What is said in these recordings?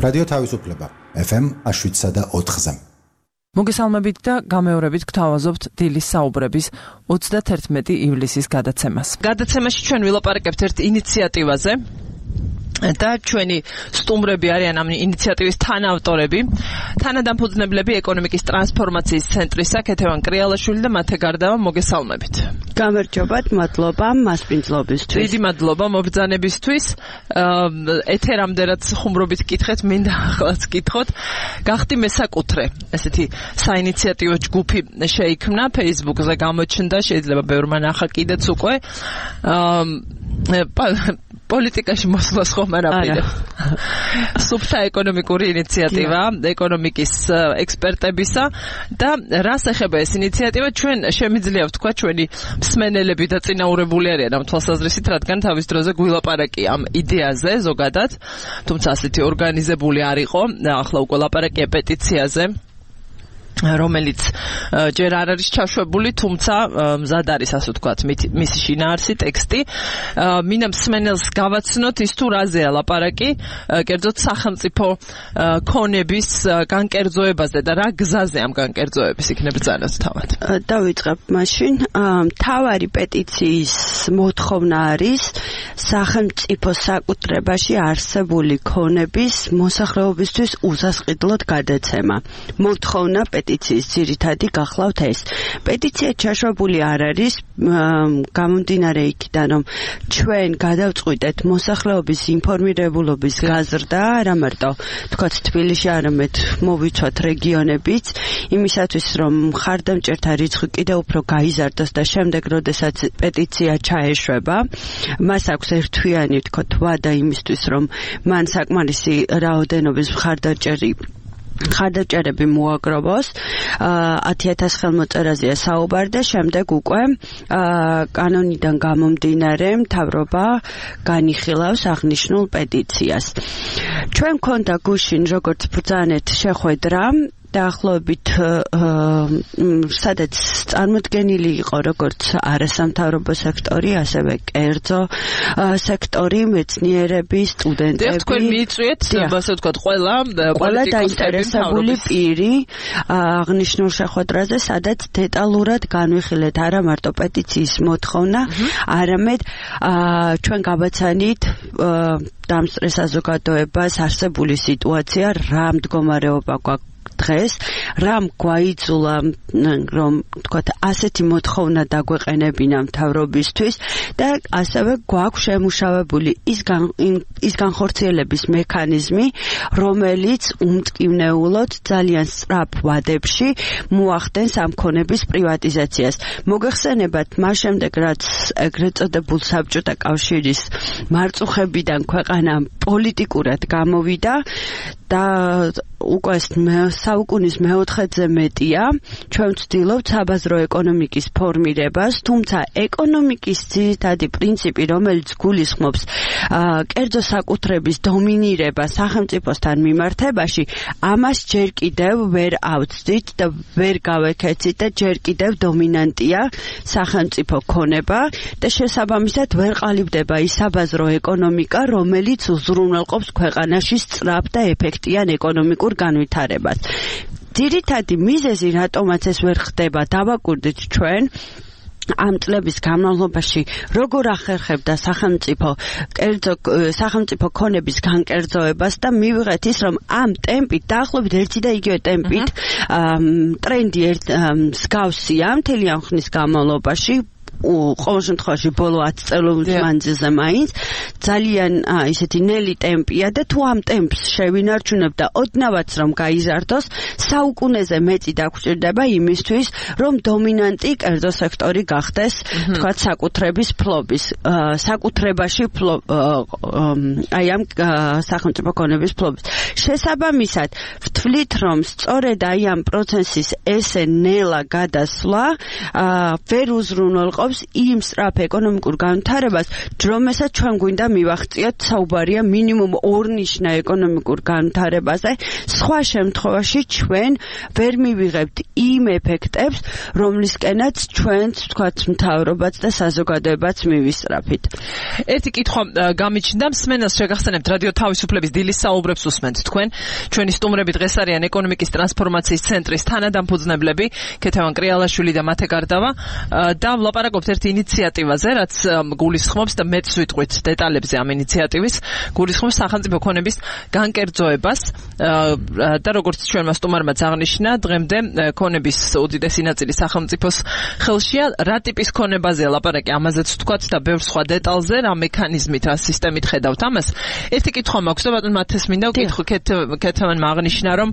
რადიო თავისუფლება FM 7.4-ზე. მოგესალმებით და გამეორებით გთავაზობთ დილის საუბრების 31 ივლისის გადაცემას. Გადაცემაში ჩვენ ვილაპარაკებთ ერთ ინიციატივაზე და ჩვენი სტუმრები არიან ამ ინიციატივის თანაავტორები, თანადამფუძნებლები ეკონომიკის ტრანსფორმაციის ცენტრისა ქეთევან კრიალაშვილი და მათე გარდავა. მოგესალმებით. გამარჯობათ, მადლობა მასპინძლობისთვის. დიდი მადლობა მობრძანებისთვის. ეთერამდე რაც ხუმრობით გკითხეთ, მინდა ახალაც გკითხოთ. გახდი მესაკუთრე, ესეთი საინიციატივო ჯგუფი შეიქმნა, Facebook-ზე გამოჩნდა, შეიძლება ბევრმა ნახა კიდეც უკვე. პოლიტიკაში მოსვლას ხომ არ აპირებ. სუფთა ეკონომიკური ინიციატივა, ეკონომიკის ექსპერტებისა და რას ეხება ეს ინიციატივა, ჩვენ შემიძლია ვთქვა ჩვენი მსმენელები და წინაურებული არიან ამ თვალსაზრისით, რადგან თავის დროზე გვილაპარაკი ამ იდეაზე ზოგადად, თუმცა ასეთი ორგანიზებული არ იყო, ახლა უკვე ლაპარაკია პეტიციაზე, რომელიც ჯერ არ არის ჩაშვებული, თუმცა მზად არის, ასე ვთქვათ, მისი შინაარსი ტექსტი. მინდა მსმენელს გავაცნოთ ის თუ რაზეა ლაპარაკი, კერძოდ სახელმწიფო ქონების განკერძოებაზე და რა გზაზე ამ განკერძოების იქნება ბრძანოთ თავად. დავიწყებ მაშინ. მთავარი პეტიციის მოთხოვნა არის სახელმწიფო საკუთრებაში არსებული ქონების მოსახლეობისთვის უსასყიდლოდ გადაცემა. მოთხოვნა პეტიციის ძირითადი გახლავთ ეს. პეტიცია ჩაშვებული არ არის გამომდინარე იქიდან, რომ ჩვენ გადავწყვიტეთ მოსახლეობის ინფორმირებულობის გაზრდა, არა მარტო თქვათ თბილისში, არამედ მოვიცვათ რეგიონებიც, იმისათვის რომ მხარდამჭერთა რიცხვი კიდევ უფრო გაიზარდოს და შემდეგ როდესაც პეტიცია ჩაეშვება, მას აქვს ერთთვიანი თქვათ ვადა იმისთვის, რომ მან საკმარისი რაოდენობის მხარდაჭერები მოაგროვოს. 10,000 ხელმოწერაზეა საუბარი და შემდეგ უკვე კანონიდან გამომდინარე მთავრობა განიხილავს აღნიშნულ პეტიციას. ჩვენ მქონდა გუშინ როგორც ბრძანეთ შეხვედრა, დაახლოებით სადაც წარმოდგენილი იყო როგორც არასამთავრობო სექტორი, ასევე კერძო სექტორი, მეცნიერები, სტუდენტები. თქვენ მიიწვიეთ, ასე ვთქვათ, ყველა დაინტერესებული პირი აღნიშნულ შეხვედრაზე, სადაც დეტალურად განვიხილეთ არა მარტო პეტიციის მოთხოვნა, არამედ ჩვენ გავაცანით დამსწრე საზოგადოებას არსებული სიტუაცია, რა მდგომარეობა გვაქვს დღეს, რამ გვაიძულა, რომ თქვათ ასეთი მოთხოვნა დაგვეყენებინა მთავრობისთვის და ასევე გვაქვს შემუშავებული ის განხორციელების მექანიზმი, რომელიც უმტკივნეულოდ ძალიან სწრაფ ვადებში მოახდენს ამ ქონების პრივატიზაციას. მოგეხსენებათ, მას შემდეგ რაც ეგრეთ წოდებულ საბჭოთა კავშირის მარწუხებიდან ქვეყანა პოლიტიკურად გამოვიდა და უკვე საუკუნის მეოთხედზე მეტია, ჩვენ ვცდილობთ საბაზრო ეკონომიკის ფორმირებას, თუმცა ეკონომიკის ძირითადი პრინციპი, რომელიც გულისხმობს კერძო საკუთრების დომინირებას სახელმწიფოსთან მიმართებაში, ამას ჯერ კიდევ ვერ ავწვდით და ვერ გავექეცით და ჯერ კიდევ დომინანტია სახელმწიფო ქონება და შესაბამისად ვერ ყალიბდება ის საბაზრო ეკონომიკა, რომელიც უზრუნველყოფს ქვეყანაში სწრაფ და ეფექტიან ეკონომიკურ განვითარებას. ძირითადი მიზეზი, რატომაც ეს ვერ ხდება, დავაკვირდით ჩვენ ამ წლების განმავლობაში, როგორ ახერხებდა სახელმწიფო ქონების განკერძოებას და მივიღეთ ის, რომ ამ ტემპით, დაახლოებით ერთი და იგივე ტემპით, ტრენდი მსგავსია მთელი ამ ხნის განმავლობაში, ყოველ შემთხვევაში ბოლო 10 წელიწადის მანძილზე მაინც ძალიან ისეთი ნელი ტემპია და თუ ამ ტემპს შევინარჩუნებ და ოდნავაც რომ გაიზარდოს, საუკუნეზე მეტი დაგვჭირდება იმისთვის, რომ დომინანტი კერძო სექტორი გახდეს, თქვათ, საკუთრების ფლობის, საკუთრებაში აი ამ სახელმწიფო ქონების ფლობის. შესაბამისად, ვთვლით, რომ სწორედ აი ამ პროცესის ესე ნელა გადასვლა ვერ უზრუნველყოფს ნიშნავს იმ სწრაფ ეკონომიკურ განვითარებას, რომელსაც ჩვენ გვინდა მივახციოთ. საუბარია მინიმუმ 2 ნიშნა ეკონომიკურ განვითარებაზე. სხვა შემთხვევაში ჩვენ ვერ მივიღებთ იმ ეფექტებს, რომლისკენაც ჩვენც თქვათ მთავრობაც და საზოგადოებაც მივისწრაფით. ერთი კითხვა გამიჩნდა, მსმენელს შეგახსენებთ რადიო თავისუფლების დილის საუბრებს უსმენთ თქვენ. ჩვენი სტუმრები დღეს არიან ეკონომიკის ტრანსფორმაციის ცენტრის თანადამფუძნებლები ქეთევან კრიალაშვილი და მათე გარდავა და ვლაპარაკობთ ერთ ინიციატივაზე, რაც გულისხმობს და მეც ვიტყვით დეტალებზე ამ ინიციატივის, გულისხმობს სახელმწიფო ქონების განკერძოებას და როგორც ჩვენმა სტუმარმა აღნიშნა, დღემდე ქონების უდიდესი ნაწილი სახელმწიფოს ხელშია. რა ტიპის ქონებაზეა ლაპარაკი, ამაზეც ვთქვათ და ბევრ სხვა დეტალზე, რა მექანიზმით, რა სისტემით ხედავთ ამას. ერთი კითხვა მაქვს და ბატონ მათეს მინდა ვკითხო ქეთევანმა აღნიშნა, რომ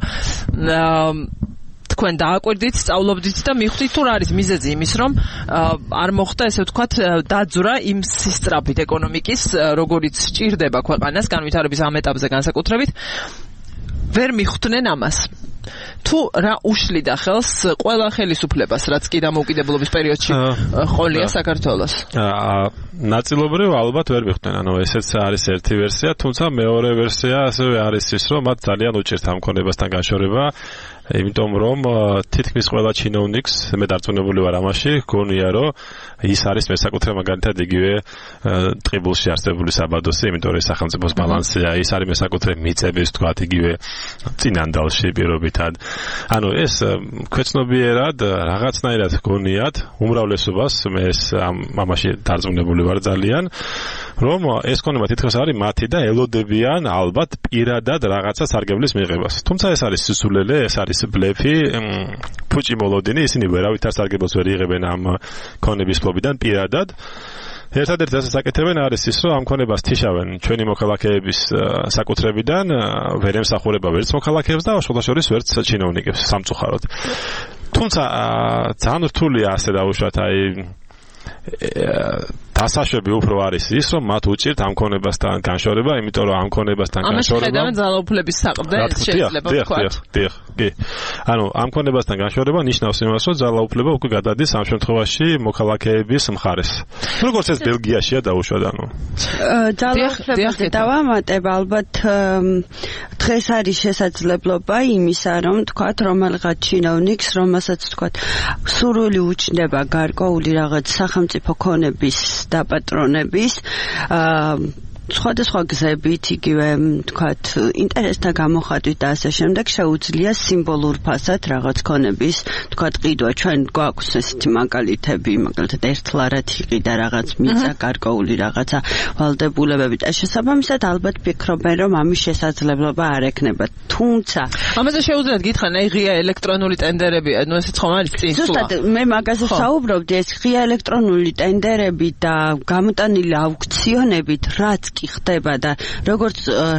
თქვენ დააკვირდით, სწავლობდით და მიხვდით თუ რა არის მიზეზი იმის, რომ არ მოხდა ესე ვთქვათ დაძვრა იმ სისწრაფით ეკონომიკის, როგორიც სჭირდება ქვეყანას განვითარების ამ ეტაპზე განსაკუთრებით, ვერ მიხვდნენ ამას. თუ რა უშლიდა ხელს ყველა ხელისუფლებას, რაც კი დამოუკიდებლობის პერიოდში ყოლია საქართველოს? ნაწილობრივ ალბათ ვერ მიხვდნენ, ანუ ესეც არის ერთი ვერსია, თუმცა მეორე ვერსია ასევე არის ის, რომ მათ ძალიან უჭირთ ამ ქონებასთან განშორება, იმიტომ რომ თითქმის ყველა ჩინოვნიკს, მე დარწმუნებული ვარ ამაში, გონია რომ ის არის მესაკუთრე მაგალითად იგივე ტყიბულში არსებული საბადოსი, იმიტომ რომ სახელმწიფოს ბალანსია, ის არის მესაკუთრე მიწების თქვათ იგივე წინანდალში პირობითად. ანუ ეს ქვეცნობიერად რაღაცნაირად გონიათ უმრავლესობას, მე ეს ამაში დარწმუნებული ვარ ძალიან, რომ ეს ქონება თითქოს არის მათი და ელოდებიან ალბათ პირადად რაღაცა სარგებლის მიღებას. თუმცა ეს არის სისულელე, ეს არის ბლეფი, ფუჭი მოლოდინი, ისინი ვერავითარ სარგებლოს ვერ იღებენ ამ ქონების ფლობიდან პირადად. ერთადერთი რასაც აკეთებენ არის ის, რომ ამ ქონებას თიშავენ ჩვენი მოქალაქეების საკუთრებიდან, ვერ ემსახურება ვერც მოქალაქეებს და შულაშორის ვერც ჩინოვნიკებს სამწუხაროდ. თუმცა ძალიან რთულია ასე დავუშვათ, აი დასაშვები უფრო არის ის, რომ მათ უჭირთ ამ ქონებასთან განშორება, იმიტომ რომ ამ ქონებასთან განშორება ამას ხედავენ ძალაუფლების საყრდენ, შეიძლება ვთქვათ. კი. ანუ ამ ქონებასთან განშორება ნიშნავს იმას, რომ ძალაუფლება უკვე გადადის ამ შემთხვევაში მოქალაქეების მხარეს. როგორც ეს ბელგიაშია დაუშვათ, ანუ. ძალაუფლების დავამატებ, ალბათ დღეს არის შესაძლებლობა იმისა, რომ თქვათ რომელიღაც ჩინოვნიკს, რომელსაც თქვათ სურვილი უჩნდება გარკვეული რაღაც სახელმწიფო ქონების დაპატრონების სხვადასხვა გზებით, იგივე თქვათ ინტერესთა გამოხატვით და ასე შემდეგ შეუძლია სიმბოლურ ფასად რაღაც ქონების თქვათ ყიდვა. ჩვენ გვაქვს ესეთი მაგალითები, მაგალითად ერთლარად იყიდა რაღაც მიწა, გარკვეული რაღაცა ვალდებულებები და შესაბამისად ალბათ ფიქრობენ, რომ ამის შესაძლებლობა არ ექნება. თუმცა ამაზე შეუძლიათ გითხრან, აი ღია ელექტრონული ტენდერები, ანუ ესეც ხომ არის წინ? ზუსტად მე მაგაზე ვსაუბრობდი, ეს ღია ელექტრონული ტენდერები და გამოტანილი აუქციონებით, რაც კი ხდება და როგორც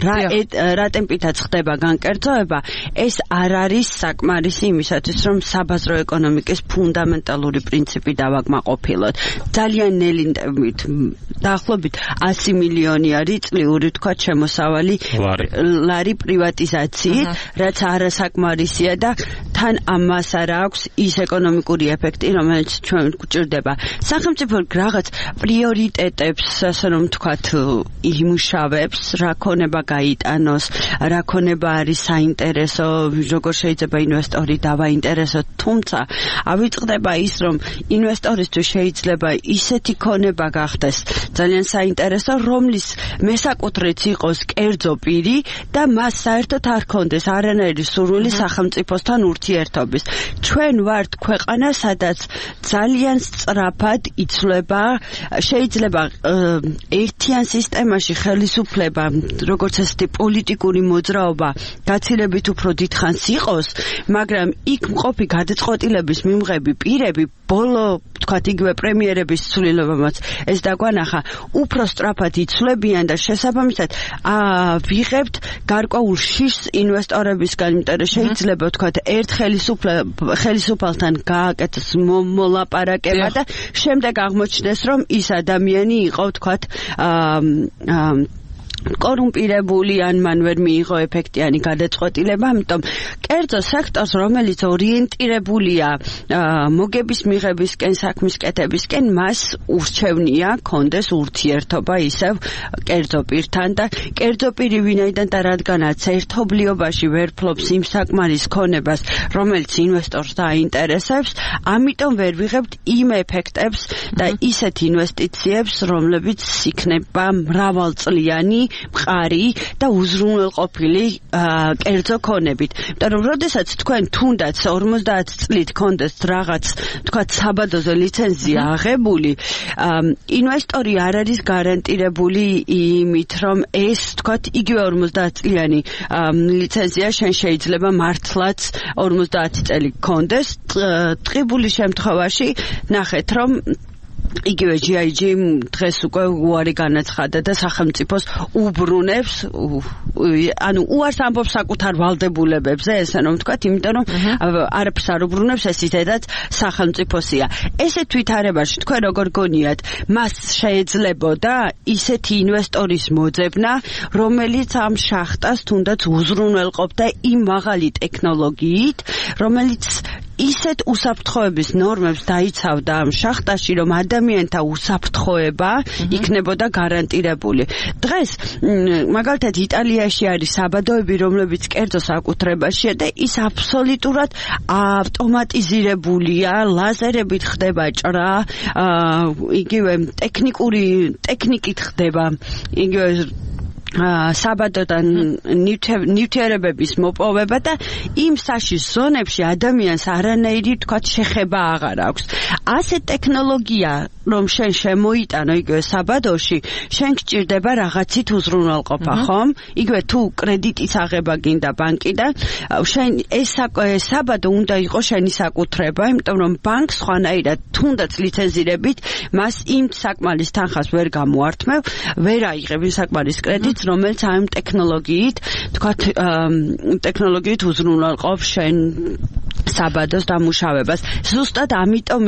რა ტემპითაც ხდება განკერძოება, ეს არ არის საკმარისი იმისათვის, რომ საბაზრო ეკონომიკის ფუნდამენტალური პრინციპი დავაკმაყოფილოთ. ძალიან ნელი ტემპით, დაახლოებით 100 მილიონი არის წლიური თქვა შემოსავალი ლარი პრივატიზაციით, რაც არასაკმარისია და თან ამას არ აქვს ის ეკონომიკური ეფექტი, რომელიც ჩვენ გვჭირდება. სახელმწიფო რაღაც პრიორიტეტებს, ასე რომ ვთქვათ, იმუშავებს, რა ქონება გაიტანოს, რა ქონება არის საინტერესო, როგორ შეიძლება ინვესტორი დავაინტერესოთ, თუმცა ავიწყდება ის, რომ ინვესტორისთვის შეიძლება ისეთი ქონება გახდეს ძალიან საინტერესო, რომლის მესაკუთრეც იყოს კერძო პირი და მას საერთოდ არ ქონდეს არანაირი სურვილი სახელმწიფოსთან ურთიერთობის. ჩვენ ვართ ქვეყანა, სადაც ძალიან სწრაფად იცვლება, შეიძლება ერთიან სისტემაში ხელისუფლება, როგორც ესეთი პოლიტიკური მოძრაობა, გაცილებით უფრო დიდხანს იყოს, მაგრამ იქ მყოფი გადაწყვეტილების მიმღები პირები, ბოლო, თქვათ, იგივე პრემიერების ცვლილებამაც ეს დაგვანახა, უფრო სწრაფად იცვლებიან და შესაბამისად ვიღებთ გარკვეულ შიშს ინვესტორებისგან, იმიტომ რომ შეიძლება, თქვათ, ერთ ხელისუფალთან გააკეთოს მოლაპარაკება და შემდეგ აღმოჩნდეს, რომ ის ადამიანი იყო, თქვათ, კორუმპირებული ან მან ვერ მიიღო ეფექტიანი გადაწყვეტილება, ამიტომ კერძო სექტორს, რომელიც ორიენტირებულია მოგების მიღებისკენ, საქმის კეთებისკენ, მას ურჩევნია კონდეს ურთიერთობა ისევ კერძო პირთან და კერძო პირი ვინაიდან და რადგანაც ერთობლიობაში ვერ ფლობს იმ საკმარის ქონებას, რომელიც ინვესტორს დაინტერესებს, ამიტომ ვერ ვიღებთ იმ ეფექტებს და ისეთ ინვესტიციებს, რომლებიც იქნება მრავალწლიანი მყარი და უზრუნველყოფილი კერძო ქონებით. იმიტომ რომ როდესაც თქვენ თუნდაც 50 წლით კონდეს რაღაც თქვა საბადოზე ლიცენზია აღებული, ინვესტორი არ არის გარანტირებული იმით, რომ ეს თქვა იგივე 50 წლიანი ლიცენზია შენ შეიძლება მართლაც 50 წელი კონდეს. ტყიბულის შემთხვევაში ნახეთ, რომ იგივე GIG დღეს უკვე უარი განაცხადა და სახელმწიფოს უბრუნებს, ანუ უარს ამბობს საკუთარ ვალდებულებებზე, ესე რომ ვთქვათ, იმიტომ რომ არაფერს არ უბრუნებს, ეს ისედაც სახელმწიფოსია. ესე თვითარებაში თქვენ როგორ გონიათ, მას შეიძლებოდა ისეთი ინვესტორის მოძებნა, რომელიც ამ შახტას თუნდაც უზრუნველყოფდა იმ მაღალი ტექნოლოგიით, რომელიც ისეთ უსაფრთხოების ნორმებს დაიცავდა ამ შახტაში, რომ ადამიანთა უსაფრთხოება იქნებოდა გარანტირებული. დღეს მაგალითად იტალიაში არის საბადოები, რომლებიც კერძო საკუთრებაშია და ის აბსოლუტურად ავტომატიზირებულია, ლაზერებით ხდება ჭრა, იგივე ტექნიკით ხდება, იგივე საბადოდან ნივთიერებების მოპოვება და იმ საშის ზონებში ადამიანს არანაირი თქვათ შეხება აღარ აქვს. ასე ტექნოლოგია რომ შენ შემოიტანო იგივე საბადოში, შენ გჭირდება რაღაცით უზრუნველყოფა, ხომ? იგივე თუ კრედიტის აღება გინდა ბანკიდან, შენ ეს საბადო უნდა იყოს შენი საკუთრება, იმიტომ რომ ბანკს ხვანაირად თუნდაც ლიცენზირებით მას იმ საკმარის თანხას ვერ გამოართმევ, ვერ აიღებ იმ საკმარის კრედიტს, რომელიც ამ ტექნოლოგიით უზრუნველყოფს შენ საბადოს დამუშავებას. ზუსტად ამიტომ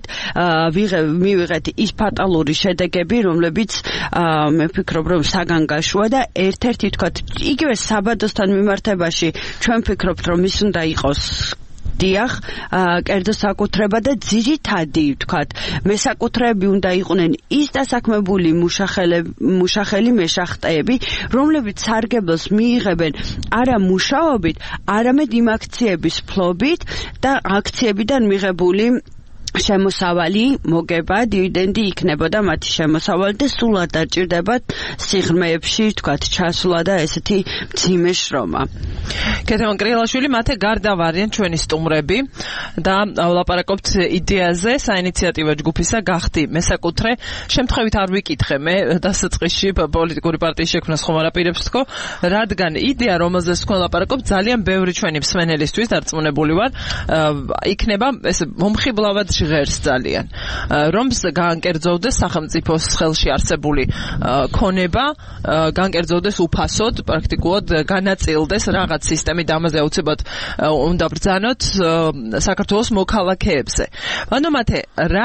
მივიღეთ ის ფატალური შედეგები, რომლებიც მე ვფიქრობ, რომ საგანგაშოა და ერთ-ერთი თქვათ, იგივე საბადოსთან მიმართებაში ჩვენ ვფიქრობთ, რომ ის უნდა იყოს დიახ, კერძო საკუთრება და ძირითადი, ვთქვათ, მესაკუთრეები უნდა იყვნენ ის დასაქმებული მუშახელი მეშახტეები, რომლებიც სარგებლოს მიიღებენ არა მუშაობით, არამედ იმ აქციების ფლობით და აქციებიდან მიღებული შემოსავალი, მოგება, დივიდენდი იქნებოდა მათი შემოსავალი და სულად დაჭირდებათ სიღრმეებში, თქვათ, ჩასვლა და ესეთი მძიმე შრომა. კეთემან კრილაშვილი, მათე გარდა ვარიან ჩვენი სტუმრები და ვლაპარაკობთ იდეაზე, საინიციატივო ჯგუფისა გახდი მესაკუთრე. შემთხვევით არ ვიკითხე მე დასაწყისში პოლიტიკური პარტიის შექმნას ხომ არაპირებს თქო, რადგან იდეა, რომელზეც თქვენ ვლაპარაკობთ, ძალიან ბევრი ჩვენი მსმენელისთვის დარწმუნებული ვარ, იქნება ეს მომხიბლავად ჟღერს ძალიან, რომ გაანკერძოვდეს სახელმწიფოს ხელში არსებული ქონება, გაანკერძოვდეს უფასოდ, პრაქტიკულად განაწილდეს რაღაც სისტემით, ამაზე აუცილებლად უნდა ბრძანოთ საქართველოს მოქალაქეებზე. ანუ მათე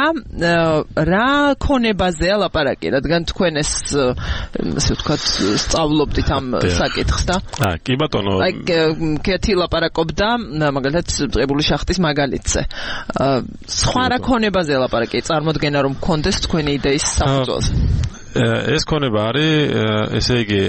რა ქონებაზეა ლაპარაკი, რადგან თქვენ ეს ასე ვთქვათ სწავლობდით ამ საკითხს და კი ბატონო, კეთი ლაპარაკობდა მაგალითად ტყიბულის შახტის მაგალითზე. სხვა რა ქონებაზე ლაპარაკი, წარმოდგენა რომ გქონდეს თქვენი იდეის საფუძველზე. ეს ქონება არის, ესე იგი,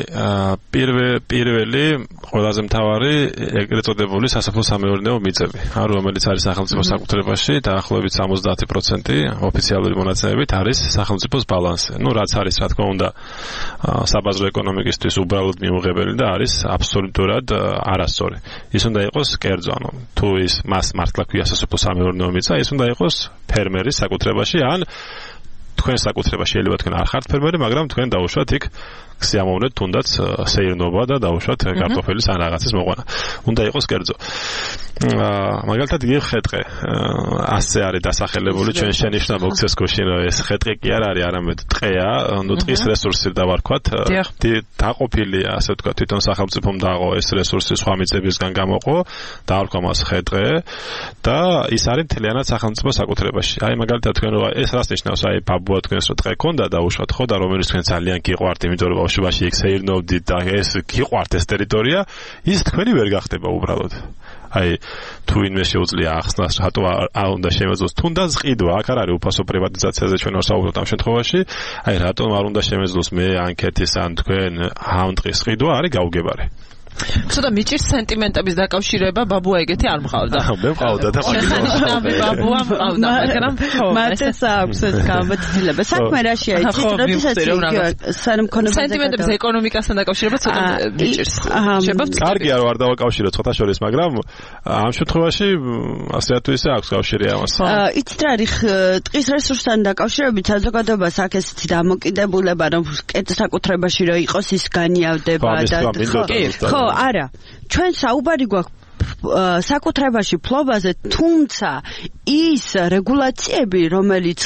პირველი ყველაზე მთავარი ეგრეთ წოდებული სასოფლო-სამეურნეო მიწები, რომელიც არის სახელმწიფო საკუთრებაში, დაახლოებით 70% ოფიციალური მონაცემებით არის სახელმწიფოს ბალანსზე. რაც არის, რა თქმა უნდა, საბაზრო ეკონომიკისთვის უბრალოდ მიუღებელი და არის აბსოლუტურად არასწორი. ის უნდა იყოს კერძო, ანუ თუ ის მას მართლა ქვია სასოფლო-სამეურნეო მიწა, ის უნდა იყოს ფერმერის საკუთრებაში, ან თქვენ საკუთრება შეიძლება თქვენ არ ხართ ფერმერი, მაგრამ თქვენ დაუშვათ იქ სიამოვნეთ თუნდაც სეირნობა და დაუშვათ კარტოფილის ან რაღაცის მოყვანა. უნდა იყოს კერძო. მაგალითად იგივე ხეტყე ასე არის დასახელებული ჩვენ შენიშვნა მოქცეს გუშინ, რომ ეს ხეტყე კი არ არის, არამედ ტყეა, ანუ ტყის რესურსი დავარქვათ, დაყოფილია, ასე ვთქვათ, თვითონ სახელმწიფომ დააყო ეს რესურსი სხვა მიწებისგან გამოყო, დაარქვა მას ხეტყე და ის არის მთლიანად სახელმწიფო საკუთრებაში. აი მაგალითად თქვენ ეს რას ნიშნავს, აი ბაბუა თქვენს რო ტყე ქონდა დაუშვათ ხო და რომელიც თქვენ ძალიან გიყვართ, იმიტომ რომ ბავშვობაში იქ სეირნობდით და ეს გიყვართ ეს ტერიტორია, ის თქვენი ვერ გახდება უბრალოდ. აი თუ ინვე შეუძლია ახსნას რატო არ უნდა შემეძლოს თუნდაც ყიდვა აქ არ არის უფასო პრივატიზაციაზე ჩვენ არ საუბრობთ ამ შემთხვევაში აი რატომ არ უნდა შემეძლოს მე ანკეთის ან თქვენ ამ დღის ყიდვა არის გაუგებარი ცოტა მიჭირს სენტიმენტების დაკავშირება ბაბუა ეგეთი არ მყავდა მე მყავდა და ბაბუა მყავდა მაგრამ მათეს აქვს ეს გამოცდილება საქმე რაშია იცით როდესაც სანამ ქონება სენტიმენტების ეკონომიკასთან დაკავშირება ცოტა მიჭირს შევაბთ კარგი არ დავაკავშიროთ ცოტა შორის მაგრამ ამ შემთხვევაში ასე თუ ისე აქვს კავშირი ამას იცით რა არის ტყის რესურსთან დაკავშირებით საზოგადოებას აქ ესეთი დამოკიდებულება რომ საკუთრებაში რომ იყოს ის განიავდება და ხო არა ჩვენ საუბარი გვაქვს საკუთრებაში ფლობაზე თუმცა ის რეგულაციები რომელიც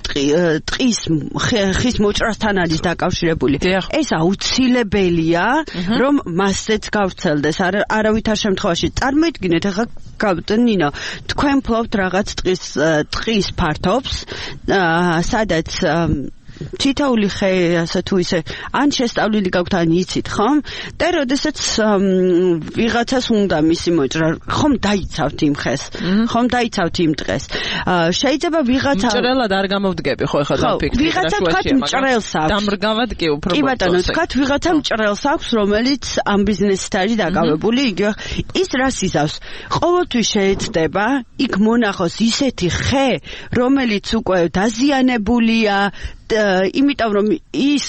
ტყის ხის მოჭრასთან არის დაკავშირებული ეს აუცილებელია რომ მასეც გავრცელდეს არავითარ შემთხვევაში წარმოიდგინეთ ახლა ნინო თქვენ ფლობთ რაღაც ტყის ფართობს სადაც თითოეული ხე ასე თუ ისე ან შესწავლილი გაქვთ ან იცით ხომ და როდესაც ვიღაცას უნდა მისი მოჭრა ხომ დაიცავთ იმ ხეს ხომ დაიცავთ იმ დღეს შეიძლება ვიღაცა მჭრელად არ გამოვდგები ხო ახლა დაფიქრდი ვიღაცა თქვათ მჭრელს აქვს დამრგავად კი უფრო კი ბატონო თქვათ ვიღაცა მჭრელს აქვს რომელიც ამ ბიზნესით არის დაკავებული იგივე ის რას იზავს ყოველთვის შეეცდება იქ მონახოს ისეთი ხე რომელიც უკვე დაზიანებულია იმიტომ რომ ის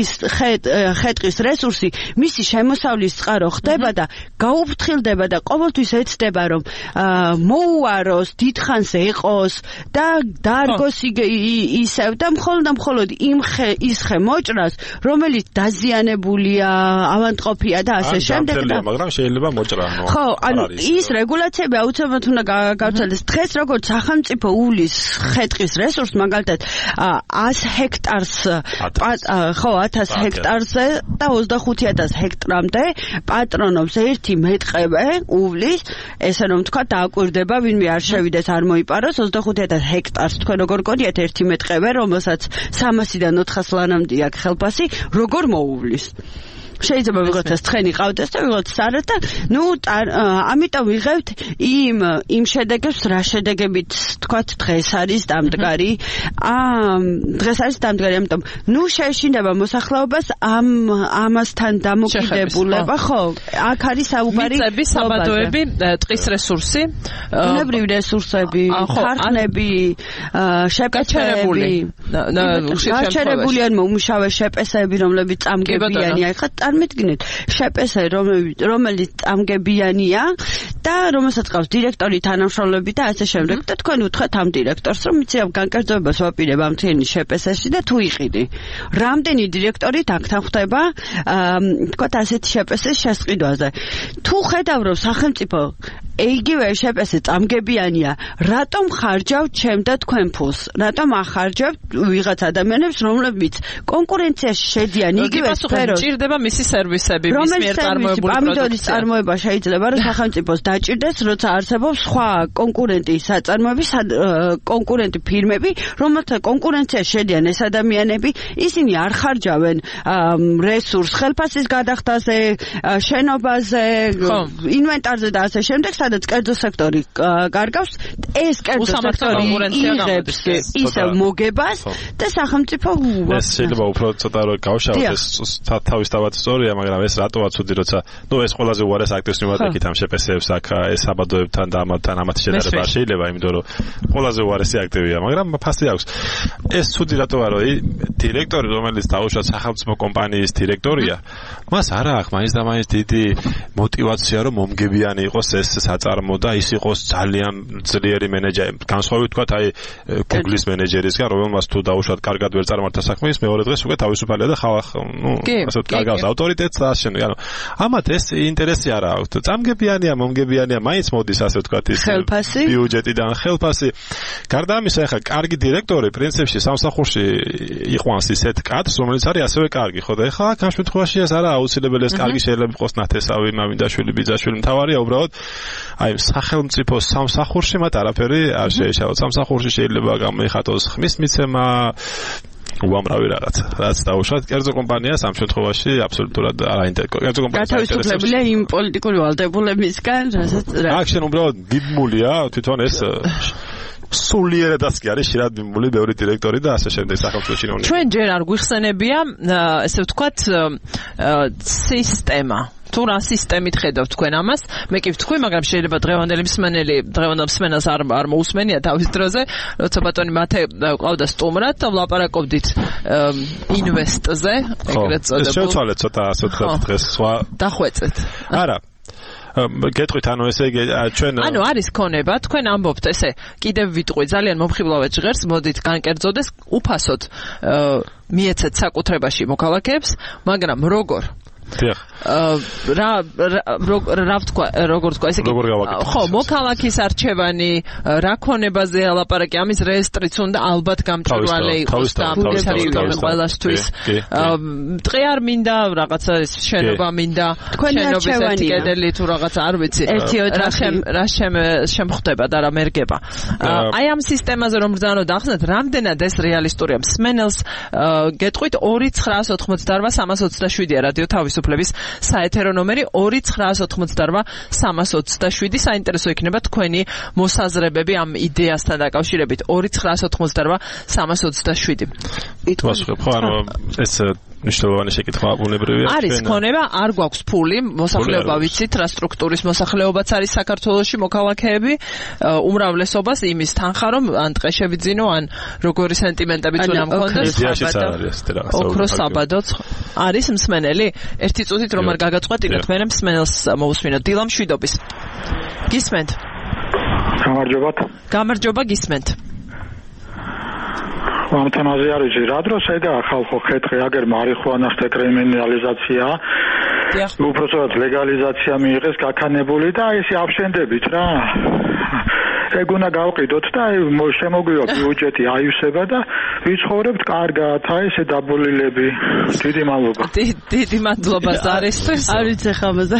ხე-ტყის რესურსი მისი შემოსავლის წყარო ხდება და გაუფრთხილდება და ყოველთვის ეცდება რომ მოუაროს, დიდხანს ეყოს და დარგოს ისევ და მხოლოდ ის ხე მოჭრას, რომელიც დაზიანებულია, ავადმყოფია და ასე შემდეგ და მაგრამ შეიძლება მოჭრა. ხო, ანუ ის რეგულაციები აუცილებლად უნდა გავრცელდეს. დღეს როგორც სახელმწიფო უვლის ხე-ტყის რესურსს მაგალითად 100 ჰექტარს ხო 1000 ჰექტარზე და 25000 ჰექტრამდე პატრონობს ერთი მეტყევე უვლის ესე რომ თქვა დააკვირდება ვინმე არ შევიდეს არ მოიპაროს 25000 ჰექტარს თქვენ როგორ გქონიათ ერთი მეტყევე რომელსაც 300-დან 400 ლანამდე აქვს ხელფასი როგორ მოუვლის შეიძლება ვიღაცას ცხენი ყავდეს და ვიღაცას არა და ნუ ამიტომ ვიღებთ იმ შედეგებს რა შედეგებით თქვათ დღეს არის დამდგარი დღეს არის დამდგარი ამიტომ ნუ შეეშინდება მოსახლეობას ამასთან დამოკიდებულება ხო აქ არის საუბარი მიწები საბადოები ტყის რესურსი ბუნებრივი რესურსები ხარხნები შეპესები გაჩერებული ან მომუშავე შეპესები რომლებიც წამგებიანია ხა წარმოიდგინეთ შეპესე რომელიც წამგებიანია და რომელსაც ყავს დირექტორი თანამშრომლები და ასე შემდეგ და თქვენ უთხრათ ამ დირექტორს რომ იცი ამ განკარგებას ვაპირებ ამ თენი შეპესეში და თუ იყიდი რამდენი დირექტორი თქთან ხდება თქვათ ასეთი შეპესეს შესყიდვაზე თუ ხედავ რომ სახელმწიფო იგივე შეპესე წამგებიანია რატომ ხარჯავთ ჩემ და თქვენ ფულს რატომ ახარჯავთ ვიღაც ადამიანებს რომლებიც კონკურენციაში შედიან იგივე სფეროს ჭირდება მისი სერვისები მის მიერ წარმოებული პროდუქცია pomodoris შეიძლება რომ სახელმწიფოს დაჭირდეს როცა არსებობს სხვა კონკურენტი საწარმოები კონკურენტი ფირმები რომელთა კონკურენციაში შედიან ეს ადამიანები ისინი არ ხარჯავენ რესურს ხელფასის გადახდაზე შენობაზე ინვენტარზე და ასე შემდეგ სადაც კერძო სექტორი კარგავს ეს კერძო სექტორი იღებს ისევ მოგებას და სახელმწიფო ეს შეიძლება უფრო ცოტა რომ გავშალოთ ეს თავის თავად სწორია მაგრამ ეს რატოა ცუდი როცა ნუ ეს ყველაზე უარეს აქტივს მიმართებით ამ შეპესეებს აქ ეს საბადოებთან და ამათთან შედარება შეიძლება იმიტომ რომ ყველაზე უარესი აქტივია მაგრამ ფასი აქვს ეს ცუდი რატოა რომ დირექტორი რომელიც დაუშვათ სახელმწიფო კომპანიის დირექტორია მას არა აქვს მაინც და მაინც დიდი мотиваცია რომ მომგებიანი იყოს ეს საწარმო და ის იყოს ძალიან ძლიერი მენეჯერი განსხვავებით თქვა აი Google-ის მენეჯერისგან რომელმაც თუ დაუშვათ კარგად ვერ წარმართა საქმე ის მეორე დღეს უკვე თავისუფალია და ნუ ასე კარგავს ავტორიტეტს და ასე ანუ ამათ ეს ინტერესი არა აქვს წამგებიანია მომგებიანია მაინც მოდის ასე ვთქვათ ის ბიუჯეტიდან ხელფასი გარდა ამისა ახლა კარგი დირექტორი პრინციპში სამსახურში იყვანს ისეთ კადრს რომელიც არის ასევე კარგი ხო და ახლა ამ შემთხვევაში ეს არა აუცილებელი ეს კარგი შეიძლება იყოს ნათესავი მამიდაშვილი ბიძაშვილი მთავარია უბრალოდ აი სახელმწიფო სამსახურში მათ არაფერი არ შეეშალოს სამსახურში შეიძლება გამოიხატოს ხმის მიცემა უამრავი რაღაცა. რაც დაუშვათ, კერძო კომპანიას ამ შემთხვევაში აბსოლუტურად არ აინტერესებს. კერძო კომპანიას გათავისუფლებელია იმ პოლიტიკური ვალდებულებისგან, რასაც აქ შენ უბრალოდ დიდმულია, თვითონ ეს სულიერადაც კი არის შრად მიმული ბევრი დირექტორი და ასე შემდეგ სახელმწიფო чиновники. ჩვენ ჯერ არ გვიხსენებია, ესე ვთქვათ, სისტემა. თუ რა სისტემით ხედავთ თქვენ ამას, მე კი ვთქვი, მაგრამ შეიძლება დღევანდელი მსმენელს არ მოусმენია თავის დროზე, როცა ბატონი მათე ყავდა სტუმრად და ვლაპარაკობდით ინვესტზე, ეგრეთ წოდებულ. ეს შევცვალეთ ცოტა ასე ვთქვათ დღეს სხვა დახვეწეთ. არა გეტყვით ესე იგი ჩვენ არის ქონება თქვენ ამბობთ ესე კიდევ ვიტყვი ძალიან მომხიბლავად ჟღერს მოდით განკერძოდეს უფასოდ მიეცეთ საკუთრებაში მოქალაქეებს მაგრამ როგორ რა ვთქვა როგორ თქვა ესე ხო მოქალაქის არჩევანი რა ქონებაზე ალაპარაკი ამის რეესტრიც უნდა ალბათ გამჭვირვალე იყოს და ყველასთვის დღე არ მინდა რაღაცა შენობა მინდა შენობის ერთი კედელი თუ რაღაცა არ ვიცი რა შემხდება და რა მერგება აი ამ სისტემაზე რომ ბრძანო დახსნათ რამდენად ეს რეალისტურია მსმენელს გეტყვით 2988327 რადიო თავისუფლების საეთერო ნომერი 2988327 საინტერესო იქნება თქვენი მოსაზრებები ამ იდეასთან დაკავშირებით 2988327 იტყვასხებ ხო ანუ ეს მნიშვნელოვანი შეკითხვა ბუნებრივია არის ქონება არ გვაქვს ფული მოსახლეობა ვიცით რა სტრუქტურის მოსახლეობაც არის საქართველოში მოქალაქეები უმრავლესობას იმის თანხა რომ ან ტყე შევიძინო ან როგორი სენტიმენტებიც უნდა მქონდეს ოქროს საბადოც არის მსმენელი ერთი წუთით რომ არ გაგაწყვეტინოთ მე მსმენელს მოусმინოთ დილა მშვიდობის გისმენთ გამარჯობა გისმენთ ამ თემაზე არის რა დროს ეგა ხალხო ხეთქი აგერ მარიხუანას დეკრიმინალიზაცია უბრალოდ ლეგალიზაცია მიიღეს გაქანებული და ესე აფშენდებით რა ეგ უნდა გავყიდოთ და შემოგვივა ბიუჯეტი აივსება და ვიცხოვრებთ კარგად აი ესე დაბოლილები დიდი მადლობა დიდი მადლობა ზარისთვის არ ვიცი ხამაზე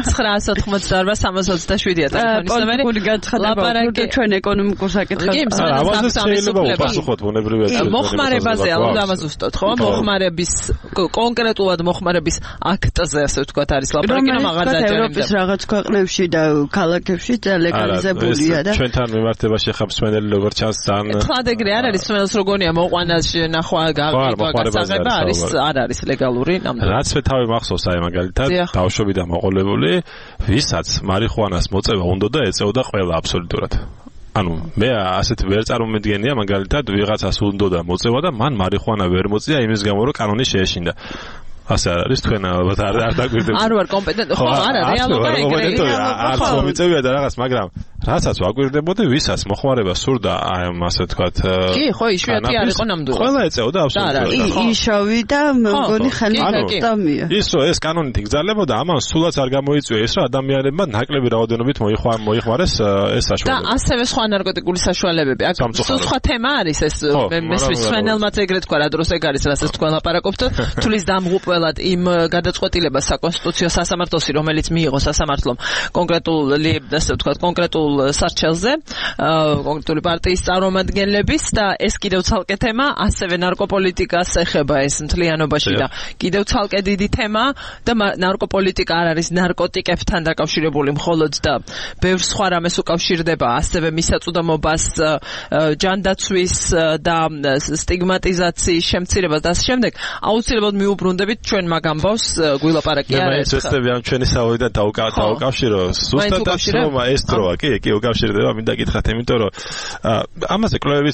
2988327-ია პოლიტიკური განცხადება ჩვენ ეკონომიკურ საკითხებს ამაზე შეიძლება უპასუხოთ ბუნებრივია მოხმარებაზე ალბათ ამას უსტოთ ხო მოხმარების კონკრეტულად მოხმარების აქტზე ასე ვთქვათ არის ლაპარაკი რომ აღარ დაჯერებდა ევროპის რაღაც ქვეყნებში და ქალაქებში ლეგალიზებულია და მიმართებაში ხა მსმენელი როგორც ჩანს ძალიან ეხლა ეგრე არ არის მსმენელს როგორია მოყვანა ნახვა გასაღება არის არ არის ლეგალური ნამდვილად რაც მე თავი მახსოვს აი მაგალითად ბავშვობიდან მოყოლებული ვისაც მარიხუანას მოწევა უნდა და ეწეოდა ყველა აბსოლუტურად ანუ მე ასეთ ვერ წარმომედგენია მაგალითად ვიღაცას უნდა და მოწევა და მან მარიხუანა ვერ მოწია იმის გამო რომ კანონი შეეშინდა ასე არის თქვენ ალბათ არ დაგვირდებთ არ ვარ კომპეტენტი ხო არა რეალობა ეგრეა არც მომიწევია და რაღაც მაგრამ რასაც ვაკვირდებოდი ვისაც მოხმარება სურდა აი ასე ვთქვათ კი ხო იშვიათი არ იყო ნამდვილად ყველა ეწეოდა აბსოლუტურად იშოვი და მგონი ხელმისაწვდომია ის რომ ეს კანონით იგზალებოდა ამან სულაც არ გამოიწვია ის რომ ადამიანებმა ნაკლები რაოდენობით მოიხმარეს ეს საშუალება და ასევე სხვა ნარკოტიკული საშუალებები აქ სხვა თემა არის ეს მესმის სვენელმაც ეგრეთ თქვა რა დროს ეგ არის რასაც თქვენ ლაპარაკობთ თulis დამღუპველად იმ გადაწყვეტილებას საკონსტიტუციო სასამართლოსი რომელიც მიიღო სასამართლომ კონკრეტული ასე ვთქვათ კონკრეტულ სარჩელზე კონკრეტული პარტიის წარმომადგენლების და ეს კიდევ ცალკე თემა ასევე ნარკოპოლიტიკას ეხება ეს მთლიანობაში და კიდევ ცალკე დიდი თემა და ნარკოპოლიტიკა არ არის ნარკოტიკებთან დაკავშირებული მხოლოდ და ბევრ სხვა რამეს უკავშირდება ასევე მისაწვდომობას ჯანდაცვის და სტიგმატიზაციის შემცირებას და ასე შემდეგ აუცილებლად მიუბრუნდებით ჩვენ მაგ ამბავს გვილაპარაკი არ არის ეს წესები ამ ჩვენი საუბრიდან დაუკავშირო ზუსტად რომ ეს დროა კი უკავშირდება მინდა გითხრათ იმიტომ რომ ამაზე კვლევებიც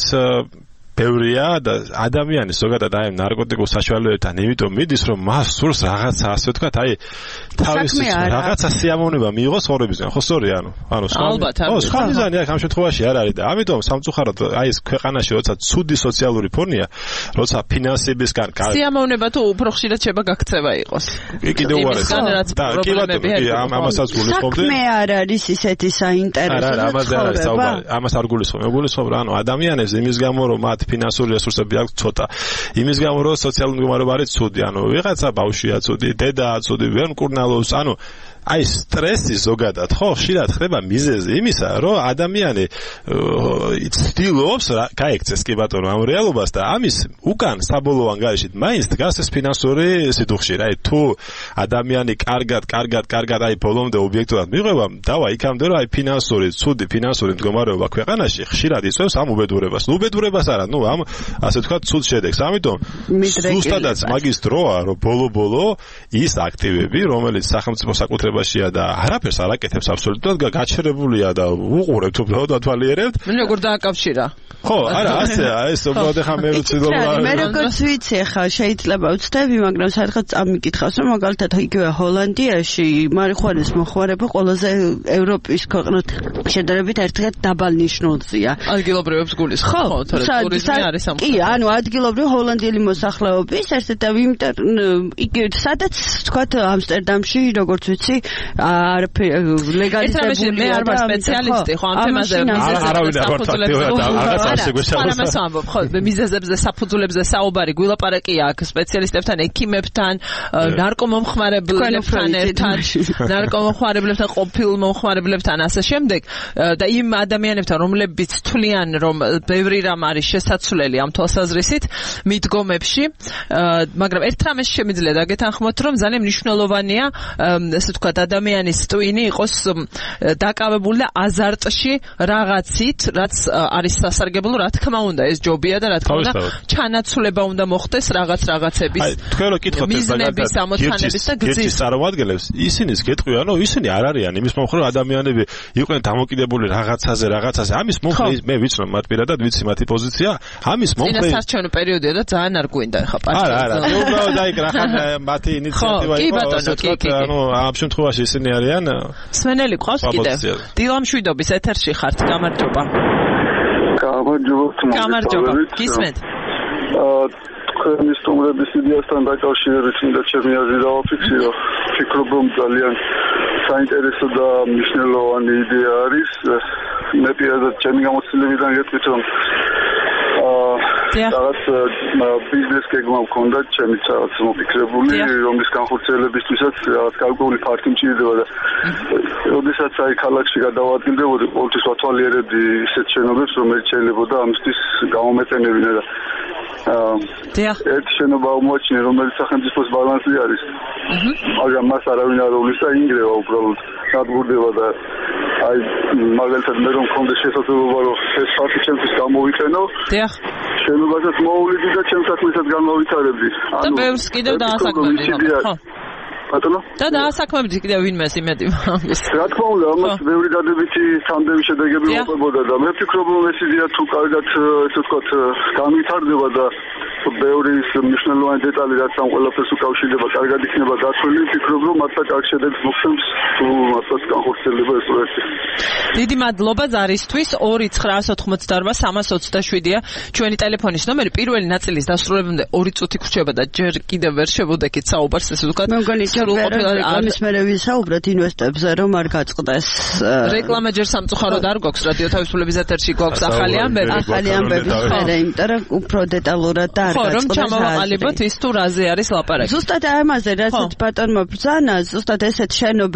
ბევრია და ადამიანის ზოგადად აი ნარკოტიკულ საშუალებებთან იმიტომ მიდის რომ მას სურს რაღაცა ასე ვთქვათ აი თავის რაღაცა სიამოვნება მიიღოს ხორებისგან ხო სწორია ანუ სხვა მიზანი აქ ამ შემთხვევაში არ არის და ამიტომ სამწუხაროდ აი ეს ქვეყანაში როცა ცუდი სოციალური ფონია როცა ფინანსებისგან სიამოვნება თუ უფრო ხშირად შეიძლება გაქცევა იყოს კიდევ არის და კი ბატონო ამასაც გულისხმობდი საქმე არ არის ისეთი საინტერესო ამაზე არ არის საუბარი ამას არ გულისხმობ რა ანუ ადამიანებს იმის გამო რომ მათ ფინანსური რესურსები აქვს ცოტა. იმის გამო რომ სოციალური მდგომარეობა არის ცუდი, ანუ ვიღაცა ბავშვია ცუდი, დედაა ცუდი, ვერ მკურნალობს, ანუ აი სტრესი ზოგადად ხო ხშირად ხდება მიზეზი იმისა, რომ ადამიანი ცდილობს გაიქცეს კი ბატონო ამ რეალობას და ამის უკან საბოლოო ანგარიშით მაინც დგას ეს ფინანსური სიტუხში. აი თუ ადამიანი კარგად აი ბოლომდე ობიექტურად მიღვება, დავა იქამდე რომ აი ცუდი ფინანსური მდგომარეობა ქვეყანაში ხშირად იწვევს ამ უბედურებას. უბედურებას არა, ამ ასე ვთქვათ ცუდ შედეგს. ამიტომ ზუსტადაც მაგის დროა, რომ ბოლო ის აქტივები, რომელიც სახელმწიფო საკუთრებაშია და არაფერს არ აკეთებს აბსოლუტურად, გაჩერებულია და უყურებთ უბრალოდ ათვალიერებთ. როგორ დააკავშირა? ხო, არა, ასეა, ეს უბრალოდ ხა მე ვცდილობ. მე როგორც ვიცი, ხა შეიძლება ვცდები, მაგრამ საერთოდ წამიკითხავს, რომ მაგალითად იგივე ჰოლანდიაში მარიხუანის მოხმარება ყველაზე ევროპის ქვეყნებთან შედარებით ერთ-ერთ დაბალ ნიშნულზეა. ადგილობრივებს გულისხმობ, ხო, თორე ტურიზმი არის ამ. კი, ანუ ადგილობრივი ჰოლანდიელი მოსახლეობის ერთ-ერთი იგივე სადაც თქვათ ამსტერდამში, როგორც ვიცი, ლეგალიზებული მე არ ვარ სპეციალისტი, ხო, ამ თემაზე მიზეზებზე, საფუძვლებზე საუბარი გვილაპარაკია აქ სპეციალისტებთან, ექიმებთან, ნარკომომხმარებლებთან ერთად, ნარკომომხმარებლებთან, ყოფილ მომხმარებლებთან ასე შემდეგ და იმ ადამიანებთან, რომლებიც თვლიან, რომ ბევრი რამ არის შესაძლებელი ამ თვალსაზრისით მიდგომებში, მაგრამ ერთ რამეს შემიძლია დაგეთანხმოთ, რომ ძალიან მნიშვნელოვანია, ესე ვთქვათ, ადამიანის ტვინი იყოს დაკავებული და აზარტში რაღაცით, რაც არის სასარგებლო, რა თქმა უნდა, ეს ჯობია და რა თქმა უნდა, ჩანაცვლება უნდა მოხდეს რაღაცების. აი, თქვენ რო კითხოთ ეს მიზნების ამოთანების და გზის წარმოადგენლებს, ისინიც გეტყვიან, რომ ისინი არ არიან იმის მომხრე ადამიანები იყვნენ დამოკიდებული რაღაცაზე. ამის მომხრე მე ვიცნობ მათ პირადად, ვიცი მათი პოზიცია. ამის მომხრე წინასარჩევნო პერიოდია და ძალიან არ გვინდა ხა პარტია. არა, უბრალოდ აი რახან მათი ინიციატივა იყო, ანუ ამ შემთხვევაში ისინი არიან. სვენელი ყავს კიდევ. დილამშვიდობის ეთერში ხართ, გამარჯობა. გამარჯობა. გისმენთ? თქვენი სტუმრების იდეასთან დაკავშირებით მინდა ჩემი აზრი დავაფიქსირო. ვფიქრობ, რომ ძალიან საინტერესო და მნიშვნელოვანი იდეა არის. მე პირადად ჩემი გამოცდილებიდან გეტყვით, რომ რაღაც ბიზნეს გეგმა მქონდა ჩემი რაღაც მოფიქრებული, რომლის განხორციელებისთვისაც რაღაც გარკვეული ფართი მჭირდება და როდესაც აი ქალაქში გადავადგილდებოდი, ყოველთვის ვათვალიერებდი ისეთ შენობებს, რომელიც შეიძლებოდა ამისთვის გამომეწენებინა და ერთ შენობა აღმოაჩინე, რომელიც სახელმწიფოს ბალანსი არის. მაგრამ მას არავინ არ უვლის და ინგრევა უბრალოდ დადგურდება და აი მაგალითად მე რომ მქონდა შესაძლებლობა რომ ეს ფაქტი ჩემთვის გამოვიყენო. შენობასაც მოუვლიდი და ჩემს საქმესაც განმოვითარებდი. და ბევრს კიდევ დაასაქმებდი, ხო? ბატონო? და დაასაქმებდი კიდევ ვინმეს იმედი მაგის. რა თქმა უნდა, ამას ბევრი დადებითი თანდები შედეგები მოყვებოდა და მე ვფიქრობ, რომ ეს იდეა თუ კარგად ესე ვთქვათ განვითარდება და ბევრი მნიშვნელოვანი დეტალი რაც ამ ყველაფერს უკავშირდება, კარგად იქნება დაცული, ვფიქრობ, რომ მართლა კარგ შედეგს მოხდებს თუ მართლაც განხორციელდება ეს პროექტი. დიდი მადლობა ზარისთვის. 2-988-327-ია ჩვენი ტელეფონის ნომერი. პირველი ნაწილის დასრულებამდე 2 წუთი გრჩება და ჯერ კიდევ ვერ შევუდექით საუბარს, ესე ვთქვათ. მე მგონი ამის მერე ვისაუბრეთ ინვესტორებზე, რომ არ გაწყდეს. რეკლამა ჯერ სამწუხაროდ არ გვაქვს, რადიო თავისუფლების ეთერში გვაქვს ახალი ამბები. მე იმიტომ რომ უფრო დეტალურად და არ გაწყდეს. რომ ჩამოვაყალიბოთ ის თუ რაზე არის ლაპარაკი. ზუსტად ამაზე, რასაც ბატონმა ბრძანა, ზუსტად ესეთ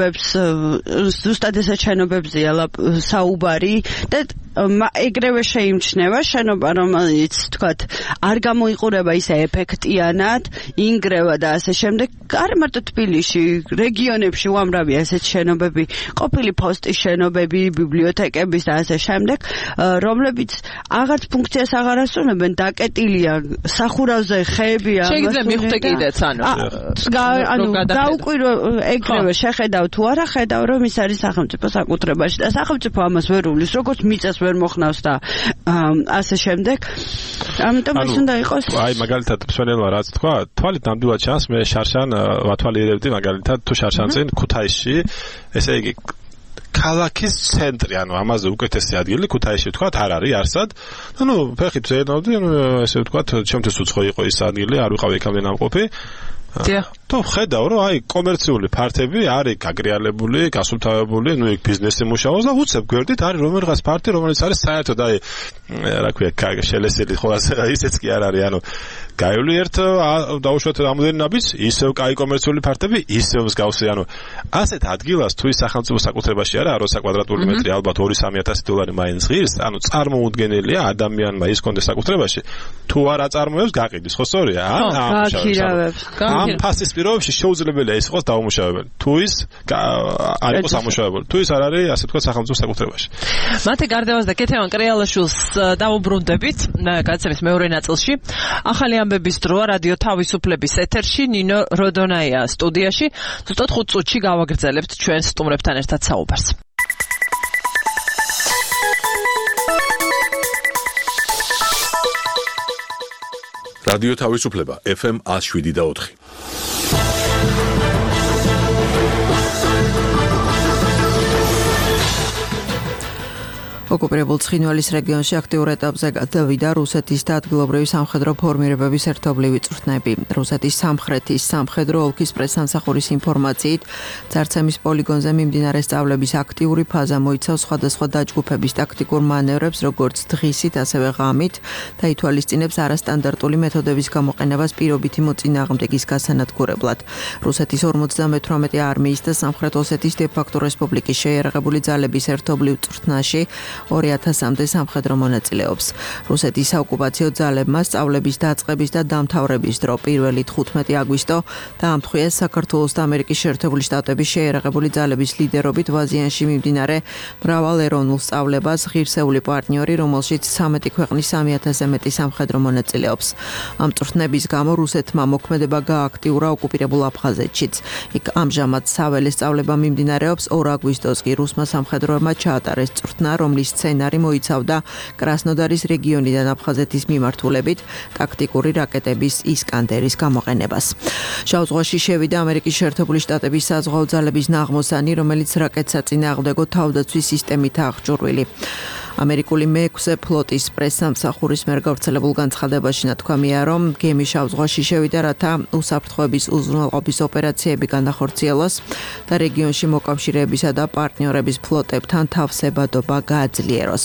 შენობებზეა საუბარი და ეგრევე შეიმჩნევა შენობა, რომელიც თქვათ არ გამოიყურება ისე ეფექტიანად, ინგრევა და ასე შემდეგ. არ მარტო თბილისში, რეგიონებში უამრავია ესეთ შენობები, ყოფილი პოსტის შენობები, ბიბლიოთეკების და ასე შემდეგ, რომლებიც აღარც ფუნქციას აღარ ასრულებენ, დაკეტილია, სახურავზე ხეებია. შეიძლება მიხვდე კიდეც, ანუ გაუკვირო ეგრევე შეხედავ თუ არა, ხედავ რომ ის არის სახელმწიფო საკუთრებაში და სახელმწიფო ამას ვერ უვლის, როგორც მიწას ვერ მოხნავს და ასე შემდეგ. ამიტომ ის უნდა იყოს. აი მაგალითად მსვენელმა რაც თქვა, თვალით ნამდვილად ჩანს, მე შარშან ვათვალიერებდი მაგალითად თუ შარშან წინ ქუთაისში, ესე იგი ქალაქის ცენტრი, ანუ ამაზე უკეთესი ადგილი ქუთაისში ვთქვათ არ არის არსად. ანუ ფეხით ვეცდები, ესე ვთქვათ, ჩემთვის უცხო იყო ის ადგილი, არ ვიყავი იქამდე ნამყოფი. თუ ხედავ რომ აი კომერციული ფართები არის გაგრიალებული, გასუფთავებული, ნუ იქ ბიზნესი მუშაობს და უცებ გვერდით არის რომელიღაც ფართი, რომელიც არის საერთოდ აი რა ქვია, შელესილი ხო ისეც კი არ არის, ანუ გაივლი ერთ დაუშვათ ამდენი ნაბიჯს, ისევ კაი კომერციული ფართები, ისევ მსგავსი, ანუ ასეთ ადგილას თუ ის სახელმწიფო საკუთრებაში არა, როცა კვადრატული მეტრი ალბათ 2-3 დოლარი მაინც ღირს, ანუ წარმოუდგენელია ადამიანმა ის კონდეს საკუთრებაში, თუ არ აწარმოებს გაყიდის, ხო სწორია? ამ ფასის პირობებში შეუძლებელია ის იყოს დაუმუშავებელი. თუ ის არ იყოს ამუშავებელი, თუ ის არ არის, ასე თქვა, სახელმწიფო საკუთრებაში. მათე გარდევას და კეთევან კრეალაშვილს დავუბრუნდებით გადაცემის მეორე ნაწილში. ახალი ამბების დროა რადიო თავისუფლების ეთერში ნინო როდონაია სტუდიაში. ზუსტად 5 წუთში გავაგრძელებთ ჩვენ სტუმრებთან ერთად საუბარს. რადიო თავისუფლება FM 107.4. ოკუპირებულ ცხინვალის რეგიონში აქტიურ ეტაპზე გადავიდა რუსეთის და ადგილობრივი სამხედრო ფორმირებების ერთობლივი წვრთნები. რუსეთის სამხრეთის სამხედრო ოლქის პრესსამსახურის ინფორმაციით, ძარცემის პოლიგონზე მიმდინარე სწავლების აქტიური ფაზა მოიცავს სხვადასხვა დაჯგუფების ტაქტიკურ მანევრებს, როგორც დღისით, ასევე ღამით და ითვალისწინებს არასტანდარტული მეთოდების გამოყენებას პირობითი მოწინააღმდეგის გასანადგურებლად. რუსეთის 58 არმიის და სამხრეთ ოსეთის დე-ფაქტო რესპუბლიკის შეიარაღებული ძალების ერთობლივ წვრთნაში 2000-მდე სამხედრო მონაწილეობს. რუსეთის საოკუპაციო ძალებმა სწავლების დაწყების და დამთავრების დრო 1-15 აგვისტო დაამთხვიეს საქართველოს და ამერიკის შეერთებული შტატების შეიარაღებული ძალების ლიდერობით ვაზიანში მიმდინარე მრავალეროვნულ სწავლებას ღირსეული პარტნიორი, რომელშიც 13 ქვეყნის 3000-ზე მეტი სამხედრო მონაწილეობს. ამ წვრთნების გამო რუსეთმა მოქმედება გააქტიურა ოკუპირებულ აფხაზეთშიც. იქ ამჟამად საველე სწავლება მიმდინარეობს, 2 აგვისტოს კი რუსმა სამხედროებმა ჩაატარეს წვრთნა, რომლის სცენარი მოიცავდა კრასნოდარის რეგიონიდან აფხაზეთის მიმართულებით ტაქტიკური რაკეტების ისკანდერის გამოყენებას. შავ ზღვაში შევიდა ამერიკის შეერთებული შტატების საზღვაო ძალების ნაღმოსანი, რომელიც რაკეტს აწინააღმდეგო თავდაცვის სისტემითაა აღჭურვილი. ამერიკული მე-6 ფლოტის პრესსამსახურის მიერ გავრცელებულ განცხადებაში ნათქვამია, რომ გემი შავ ზღვაში შევიდა, რათა უსაფრთხოების უზრუნველყოფის ოპერაციები განახორციელოს და რეგიონში მოკავშირეებისა და პარტნიორების ფლოტებთან თავსებადობა გააძლიეროს.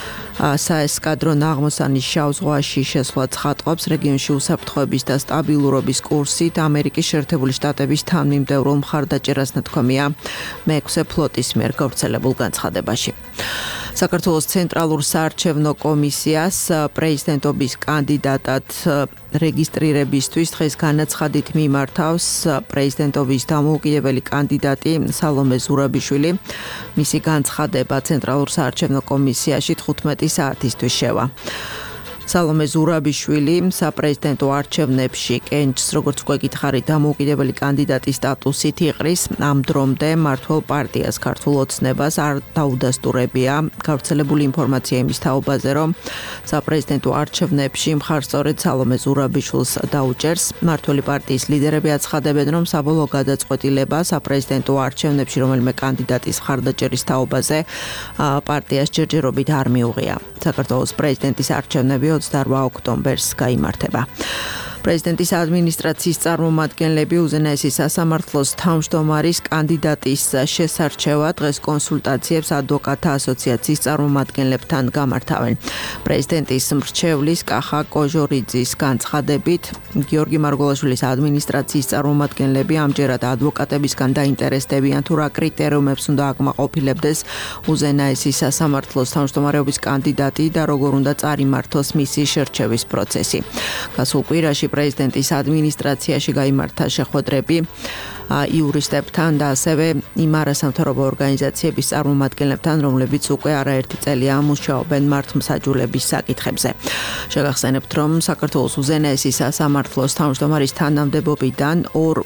საესკადრო ნაღმოსანის შავ ზღვაში შესვლა ცხადყოფს რეგიონში უსაფრთხოების და სტაბილურობის კურსით ამერიკის შეერთებული შტატების თანმიმდევრულ მხარდაჭერას ნათქვამია მე-6 ფლოტის მიერ გავრცელებულ განცხადებაში. საქართველოს ცენტრალურ საარჩევნო კომისიას პრეზიდენტობის კანდიდატად რეგისტრირებისთვის დღეს განაცხადით მიმართავს პრეზიდენტობის დამოუკიდებელი კანდიდატი სალომე ზურაბიშვილი. მისი განცხადება ცენტრალურ საარჩევნო კომისიაში 15 საათისთვის შევა. სალომე ზურაბიშვილი საპრეზიდენტო არჩევნებში კენჭს, როგორც უკვე გითხარით, დამოუკიდებელი კანდიდატის სტატუსით იყრის. ამ დრომდე მმართველ პარტიას ქართულ ოცნებას არ დაუდასტურებია გავრცელებული ინფორმაცია იმის თაობაზე, რომ საპრეზიდენტო არჩევნებში მხარსწორედ სალომე ზურაბიშვილს დაუჭერს. მმართველი პარტიის ლიდერები აცხადებენ, რომ საბოლოო გადაწყვეტილება საპრეზიდენტო არჩევნებში რომელიმე კანდიდატის მხარდაჭერის თაობაზე პარტიას ჯერჯერობით არ მიუღია. საქართველოს პრეზიდენტის არჩევნები 28 ოქტომბერს გაიმართება. პრეზიდენტის ადმინისტრაციის წარმომადგენლები უზენაესი სასამართლოს თავმჯდომარის კანდიდატის შესარჩევად დღეს კონსულტაციებს ადვოკატთა ასოციაციის წარმომადგენლებთან გამართავენ. პრეზიდენტის მრჩევლის კახა კოჟორიძის განცხადებით, გიორგი მარგველაშვილის ადმინისტრაციის წარმომადგენლები ამჯერად ადვოკატებისგან დაინტერესდებიან თუ რა კრიტერიუმებს უნდა აკმაყოფილებდეს უზენაესი სასამართლოს თავმჯდომარეობის კანდიდატი და როგორ უნდა წარიმართოს მისი შერჩევის პროცესი. გასულ კვირაში პრეზიდენტის ადმინისტრაციაში გაიმართა შეხვედრები იურისტებთან და ასევე იმ არასამთავრობო ორგანიზაციების წარმომადგენლებთან, რომლებიც უკვე არაერთი წელია მუშაობენ მართლმსაჯულების საკითხებზე. შეგახსენებთ, რომ საქართველოს უზენაესი სასამართლოს თავმჯდომარის თანამდებობიდან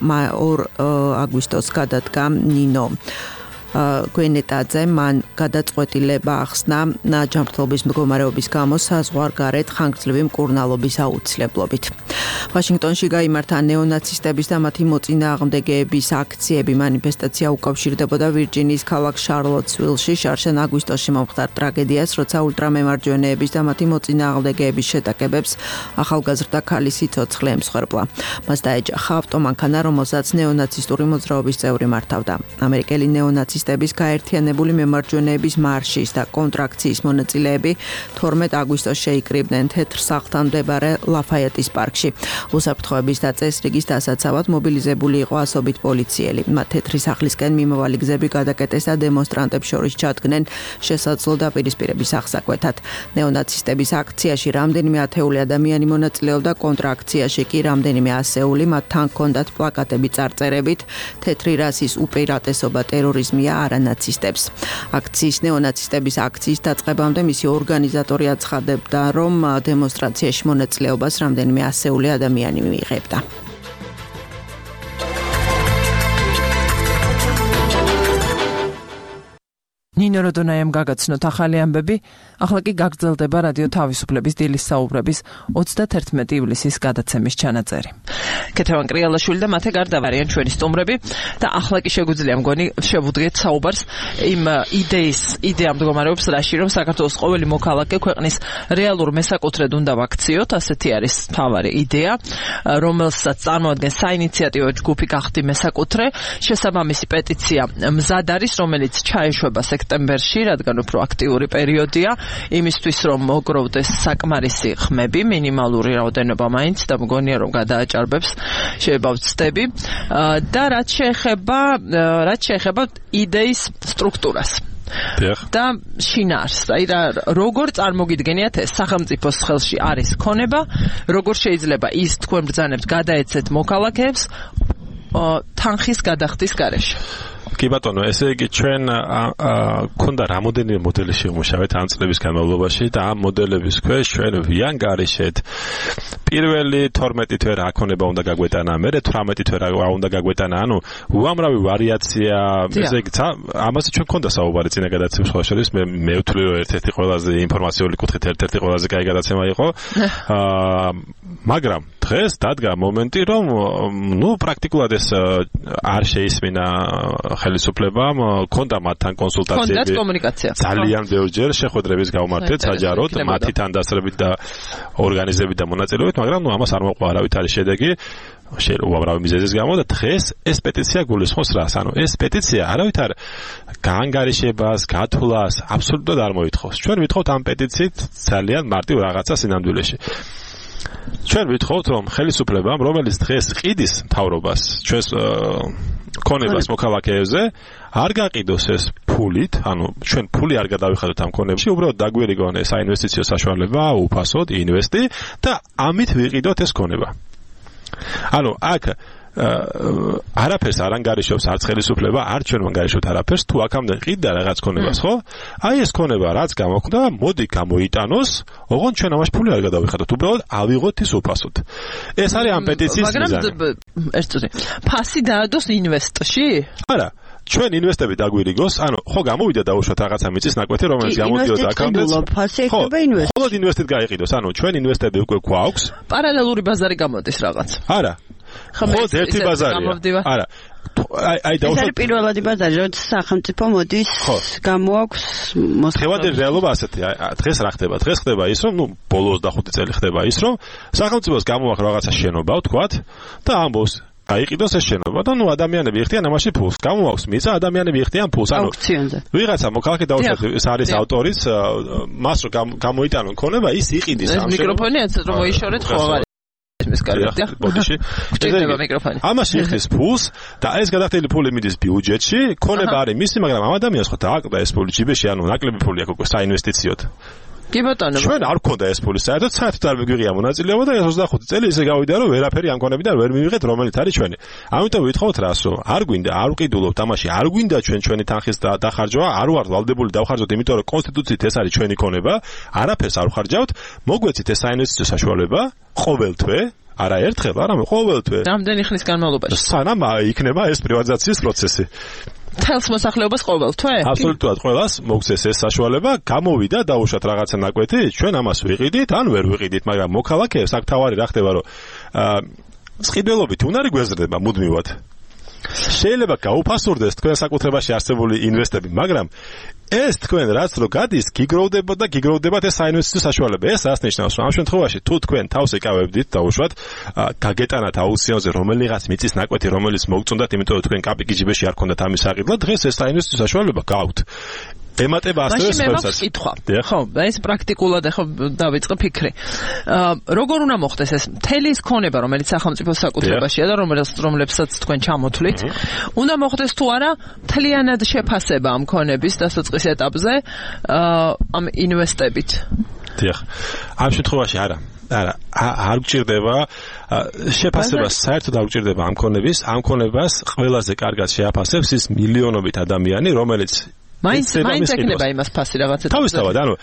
2 აგვისტოს გადადგა ნინო გვენეტაძე. მან გადაწყვეტილება ახსნა ჯანმრთელობის მდგომარეობის გამო საზღვარგარეთ ხანგრძლივი მკურნალობის აუცილებლობით. ვაშინგტონში გაიმართა ნეონაცისტების და მათი მოწინააღმდეგეების აქციები. მანიფესტაცია უკავშირდებოდა ვირჯინიის ქალაქ შარლოტსვილში შარშან აგვისტოში მომხდარ ტრაგედიას, როცა ულტრამემარჯვენეების და მათი მოწინააღმდეგეების შეტაკებებს ახალგაზრდა ქალი სიცოცხლე ემსხვერპლა. მას დაეჯახა ავტომანქანა, რომელსაც ნეონაცისტური მოძრაობის წევრი მართავდა. ამერიკელი ნეონაცისტების გაერთიანებული მემარჯვენეების მარშის და კონტრაქციის მონაწილეები 12 აგვისტოს შეიკრიბნენ თეთრ სახლთან მდებარე ლაფაეტის პარკში. უსაფრთხოების დაწესრიგის დასაცავად მობილიზებული იყო ასობით პოლიციელი. მათ თეთრი სახლისკენ მიმავალი გზები გადაკეტეს და დემონსტრანტებს შორის ჩადგნენ შესაძლო დაპირისპირების აღსაკვეთად. ნეონაცისტების აქციაში რამდენიმე ათეული ადამიანი მონაწილეობდა, კონტრაქციაში კი რამდენიმე ასეული. მათ თან ჰქონდათ პლაკატები წარწერებით თეთრი რასის უპირატესობა ტერორიზმია არანაცისტებს. აქციის ნეონაცისტების აქციის დაწყებამდე მისი ორგანიზატორი აცხადებდა, რომ დემონსტრაციაში მონაწილეობას რამდენიმე ასეული ადამიანი მიიღებდა. ნინო როდონაიამ გაგაცნოთ ახალი ამბები, ახლა კი გაგრძელდება რადიო თავისუფლების დილის საუბრების 31 ივლისის გადაცემის ჩანაწერი. ქეთევან კრიალაშვილი და მათე გარდა არიან ჩვენი სტუმრები და ახლა კი შეგვიძლია მგონი შევუდგეთ საუბარს იმ იდეა მდგომარეობს რაში, რომ საქართველოს ყოველი მოქალაქე ქვეყნის რეალურ მესაკუთრედ უნდა ვაქციოთ, ასეთი არის მთავარი იდეა, რომელსაც წარმოადგენს საინიციატივო ჯგუფი გახდი მესაკუთრე. შესაბამისი პეტიცია მზად არის, რომელიც ჩაეშვება სექტემბერში, რადგან უფრო აქტიური პერიოდია, იმისთვის რომ მოგროვდეს საკმარისი ხმები, მინიმალური რაოდენობა მაინც და მგონია რომ გადააჭარბებს, შეიძლება ვცდები და რაც შეეხება იდეის სტრუქტურას. და შინაარსს, აი როგორ წარმოგიდგენიათ ეს სახელმწიფოს ხელში არის ქონება, როგორ შეიძლება ის თქვენ ბრძანებთ გადაეცეთ მოქალაქეებს თანხის გადახდის გარეშე. კი ბატონო, ესე იგი ჩვენ ქონდა რამოდენიმე მოდელი შევმუშავეთ ამ წლების განმავლობაში და ამ მოდელების ქვეშ ჩვენ ვიანგარიშეთ პირველი 12 თვე რა ქონება უნდა გაგვეტანა, მერე 18 თვე რა უნდა გაგვეტანა, ანუ უამრავი ვარიაცია, ესე იგი ამაზე ჩვენ ქონდა საუბარი წინა გადაცემის შორის, მე ვთვლი რომ ერთ-ერთი ყველაზე ინფორმაციული კუთხით ერთ-ერთი ყველაზე კაი გადაცემა იყო, მაგრამ დღეს დადგა მომენტი, რომ პრაქტიკულად ეს არ შეისმინა ხელისუფლებამ, ქონდა მათთან კონსულტაციები, ძალიან ბევრჯერ შეხვედრების გავმართეთ საჯაროდ, მათი თანდასწრებით და ორგანიზებით და მონაწილეობით, მაგრამ ამას არ მოყვა არავითარი შედეგი. უამრავი მიზეზის გამო და დღეს ეს პეტიცია გულისხმობს რას? ანუ ეს პეტიცია არავითარ გაანგარიშებას, გათვლას აბსოლუტურად არ მოითხოვს. ჩვენ ვითხოვთ ამ პეტიციით ძალიან მარტივ რაღაცას სინამდვილეში. ჩვენ ვითხოვთ, რომ ხელისუფლებამ, რომელიც დღეს ყიდის მთავრობას, ჩვენს ქონებას მოქალაქეებზე, არ გაყიდოს ეს ფულით, ანუ ჩვენ ფული არ გადავიხადოთ ამ ქონებში, უბრალოდ დაგვირიგონ ეს საინვესტიციო საშუალება, უფასოდ ინვესტი და ამით ვიყიდოთ ეს ქონება. ანუ აქ არაფერს არ ანგარიშობს არც ხელისუფლება, არც ჩვენ ვანგარიშობთ არაფერს, თუ აქამდე ყიდდა რაღაც ქონებას, ხო? აი ეს ქონება რაც გამოხდა, მოდი გამოიტანოს, ოღონდ ჩვენ ამაში ფული არ გადავიხადოთ, უბრალოდ ავიღოთ ის უფასოდ. ეს არის ამ პეტიციის მიზანი. მაგრამ ერთწუთი, ფასი დაადოს ინვესტორში? არა. ჩვენ ინვესტები დაგვირიგოს, ანუ ხო გამოვიდა დაუშვათ რაღაცა მიწის ნაკვეთი, რომელიც გამოდიოდა აქამდე. ხო, მხოლოდ ინვესტით გაიყიდოს, ანუ ჩვენ ინვესტები უკვე გვაქვს. პარალელური ბაზარი გამოდის რაღაც. არა. მხოლოდ ერთი ბაზარია. არა. აი დაუშვათ. ეს პირველადი ბაზარი, როდის სახელმწიფო მოდის, გამოაქვს მოხდევა რეალობა ასეთი. დღეს რა ხდება? დღეს ხდება ის, რომ ბოლო 25 წელი ხდება ის, რომ სახელმწიფოს გამოაქვს რაღაცა შენობა, ვთქვათ, და ამბობს აიყიდოს ეს შენობა და ადამიანები იხდიან ამაში ფულს. გამოაქვს მიწა, ადამიანები იხდიან ფულს. ანუ ვიღაცა მოქალაქე დაუშვათ, ეს არის ავტორის, მას რომ გამოიტანონ ქონება, ის იყიდის ამ შენობას. მიკროფონი ეცეთ რომ მოიშორეთ ხო აღარ ის კარგია. ბოდიში. გჭირდება მიკროფონი. ამაში იხდის ფულს და ეს გადახდილი ფული მიდის ბიუჯეტში, ქონება არის მისი, მაგრამ ამ ადამიანს ხო დააკდა ეს ფული ჯიბეში, ანუ ნაკლები ფული აქვს უკვე საინვესტიციოდ. კი ბატონო. ჩვენ არ გქონდა ეს ფული საერთოდ არ მიგვიღია მონაწილეობა და 25 წელი ისე გავიდა რომ ვერაფერი ამ ქონებიდან ვერ მივიღეთ, რომელიც არის ჩვენი. ამიტომ ვითხოვთ რას, რომ არ გვინდა, არ ვყიდულობთ ამაში, არ გვინდა ჩვენი თანხის დახარჯვა, არ ვართ ვალდებული დავხარჯოთ, იმიტომ რომ კონსტიტუციით ეს არის ჩვენი ქონება, არაფერს არ ვხარჯავთ, მოგვეცით ეს საინვესტიციო საშუალება ყოველ თვე, არა ერთხელ, არამედ ყოველ თვე. რამდენი ხნის განმავლობაში? სანამ იქნება ეს პრივატიზაციის პროცესი. თელს მოსახლეობას ყოველთვე? აბსოლუტურად ყველას მოგცეს ეს საშუალება, გამოვიდა დაუშვათ რაღაცა ნაკვეთი, ჩვენ ამას ვიყიდით, ან ვერ ვიყიდით, მაგრამ მოქალაქეებს აქ თავარი რა ხდება, რომ სყიდველობით უნარი გვეზრდება მუდმივად. შეიძლება გაუფასურდეს თქვენ საკუთრებაში არსებული ინვესტები, მაგრამ ეს თქვენ რაც რო გადის, გიგროვდებათ ეს საინვესტიციო საშუალება. ეს რას ნიშნავს? ამ შემთხვევაში თუ თქვენ თავს ეკავებდით დაუშვათ, გაგეტანათ აუქციონზე რომელიღაც მიწის ნაკვეთი, რომელიც მოგწონდათ, იმიტომ რომ თქვენ კაპიკი ჯიბეში არ ქონდათ ამის საყიდლად, დღეს ეს საინვესტიციო საშუალება გაქვთ. ემატება ასევე სხვებსაც. კითხვა. ხო, ეს პრაქტიკულად ახლა დავიწყე ფიქრი. როგორ უნდა მოხდეს ეს მთელი ის ქონება, რომელიც სახელმწიფოს საკუთრებაშია და რომლებსაც თქვენ ჩამოთვლით, უნდა მოხდეს თუ არა მთლიანად შეფასება ამ ქონების დასაწყის ეტაპზე ამ ინვესტებით. დიახ. ამ შემთხვევაში არა, არ გჭირდება შეფასება, საერთოდ არ გჭირდება ამ ქონებას ყველაზე კარგად შეაფასებს ის მილიონობით ადამიანი, რომელიც მაინც ეკნება იმას ფასი რაღაცა. თავისთავად, ანუ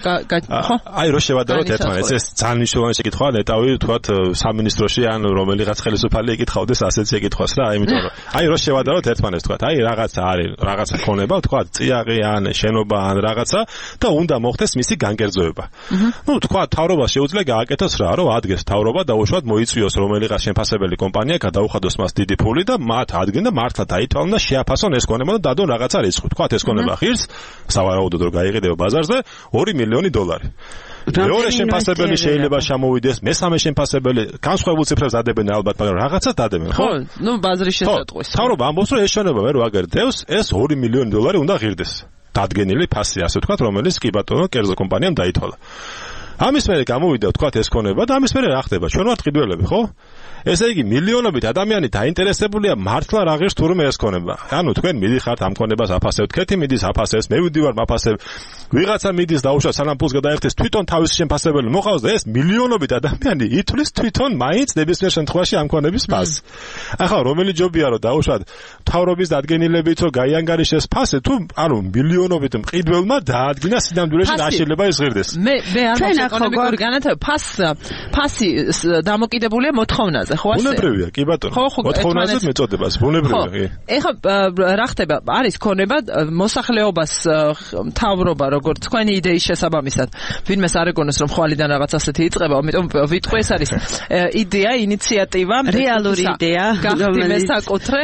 აი რო შევადაროთ ერთმანეთს, ეს ძალიან მნიშვნელოვანი შეკითხვაა, ნეტავი თქვათ სამინისტროში ან რომელიღაც ხელისუფალი ეკითხავდეს ასეთი ეკითხვას რა, იმიტომ რომ აი რო შევადაროთ ერთმანეთს თქვათ, აი რაღაცა არის, რაღაცა ქონება, თქვათ წიაღი ან შენობა ან რაღაცა და უნდა მოხდეს მისი განკერძოება. ნუ თქვათ თავრობა შეუძლია გააკეთოს რა, რომ ადგეს თავრობა დაუშვათ მოიწვიოს რომელიღაც შემფასებელი კომპანია, გადაუხადოს მას დიდი ფული და მათ ადგენდა და მართლა დაითვალონ და შეაფასონ ეს ქონება და დადონ რაღაცა რიცხვი. თქვათ ეს ქონება ღირს სავარაუდოდ რომ გაიყიდება ბაზარზე 2 მილიონი დოლარი. მეორე შემფასებელი შეიძლება ჩამოვიდეს, მესამე შემფასებელი განსხვავებულ ციფრებს დადებენ ალბათ, მაგრამ რაღაცა დადებენ, ხო? ნუ ბაზრის შესატყვის. თავრობა ამბობს რომ ეს შენობა მე რო აგერდევს, ეს 2 მილიონი დოლარი უნდა ღირდეს. დადგენილი ფასი, ასე ვთქვათ, რომელიც კი ბატონო კერძო კომპანიამ დაითვალა. ამის მერე გამოვიდა ვთქვათ ეს ქონება და ამის მერე რა ხდება? ჩვენ ვართ ყიდველები, ხო? ესე იგი მილიონობით ადამიანი დაინტერესებულია მართლა რა ღირს თურმე ეს ქონება. ანუ თქვენ მიდიხართ ამ ქონებას აფასებთ, ქეთი მიდის აფასებს, მე ვიდივარ მაფასებ, ვიღაცა მიდის დაუშვათ სანამ ფულს გადაერთეს, თვითონ თავის შემფასებელი მოყავს და ეს მილიონობით ადამიანი ითვლის თვითონ მაინც ნებისმიერ შემთხვევაში ამ ქონების ფასს. ახლა რომელი ჯობია რომ დაუშვათ თავრობის დადგენილებით რომ გაიანგარიშეს ფასი, თუ ანუ მილიონობით მყიდველმა დაადგინა სინამდვილეში რა შეიძლება ის ღირდეს. მე არ ეკონომიკური განათება ფასი დამოკიდებულია მოთხოვნაზე. ბუნებრივია, კი ბატონო. მოთხოვნაზე მეწოდებას, ბუნებრივია, კი. ეხლა რა ხდება? არის ქონება მოსახლეობას თავრობა, როგორც თქვენი იდეის შესაბამისად. ვინმეს არ ეგონოს რომ ხვალიდან რაღაც ასეთი იწყება, ამიტომ ვიტყვი ეს არის იდეა, ინიციატივა, რეალური იდეა, გახდი მესაკუთრე.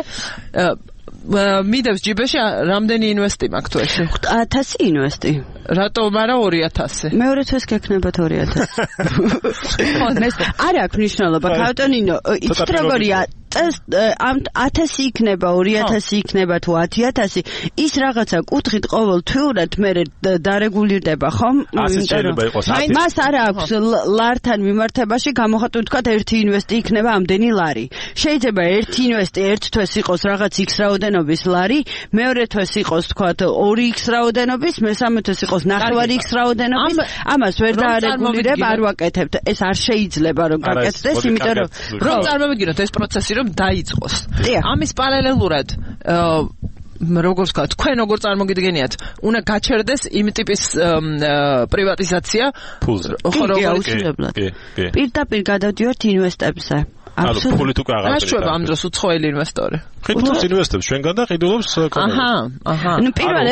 მიდევს ჯიბეში რამდენი ინვესტი მაქვს თუ ეს? 1000 ინვესტი. რატომ არა 2000? მეორე თვეს გექნება 2000. არ აქვს მნიშვნელობა, ქავტონინო, იცით როგორია? ამ 1000 იქნება, 2000 იქნება თუ 10000, ის რაღაცა კუთხით ყოველთვიურად მე დარეგულირდება, ხომ? მას არ აქვს ლართან მიმართებაში გამოხატული თქვათ ერთი ინვესტი იქნება ამდენი ლარი. შეიძლება ერთი ინვესტი ერთ თვეს იყოს რაღაც X რაოდენობის ლარი, მეორე თვეს იყოს თქვათ 2X რაოდენობის, მესამე თვეს იყოს 9X რაოდენობის. ამას ვერ დაარეგულირებ, არ ვაკეთებთ. ეს არ შეიძლება რომ გაკეთდეს, იმიტომ რომ წარმოვიდგინოთ ეს პროცესი რომ დაიწყოს. ამის პარალელურად როგორც ვთქვათ, თქვენ როგორ წარმოგიდგენიათ, უნდა გაჩერდეს იმ ტიპის პრივატიზაცია ფულზე. კი. პირდაპირ გადავდივართ ინვესტებზე. ანუ ფულით უკვე აღარ გაჩვევა ამ დროს უცხოელი ინვესტორი. ყიდულობს ინვესტებს ჩვენგან და ყიდულობს ქონებას. ნუ პირველ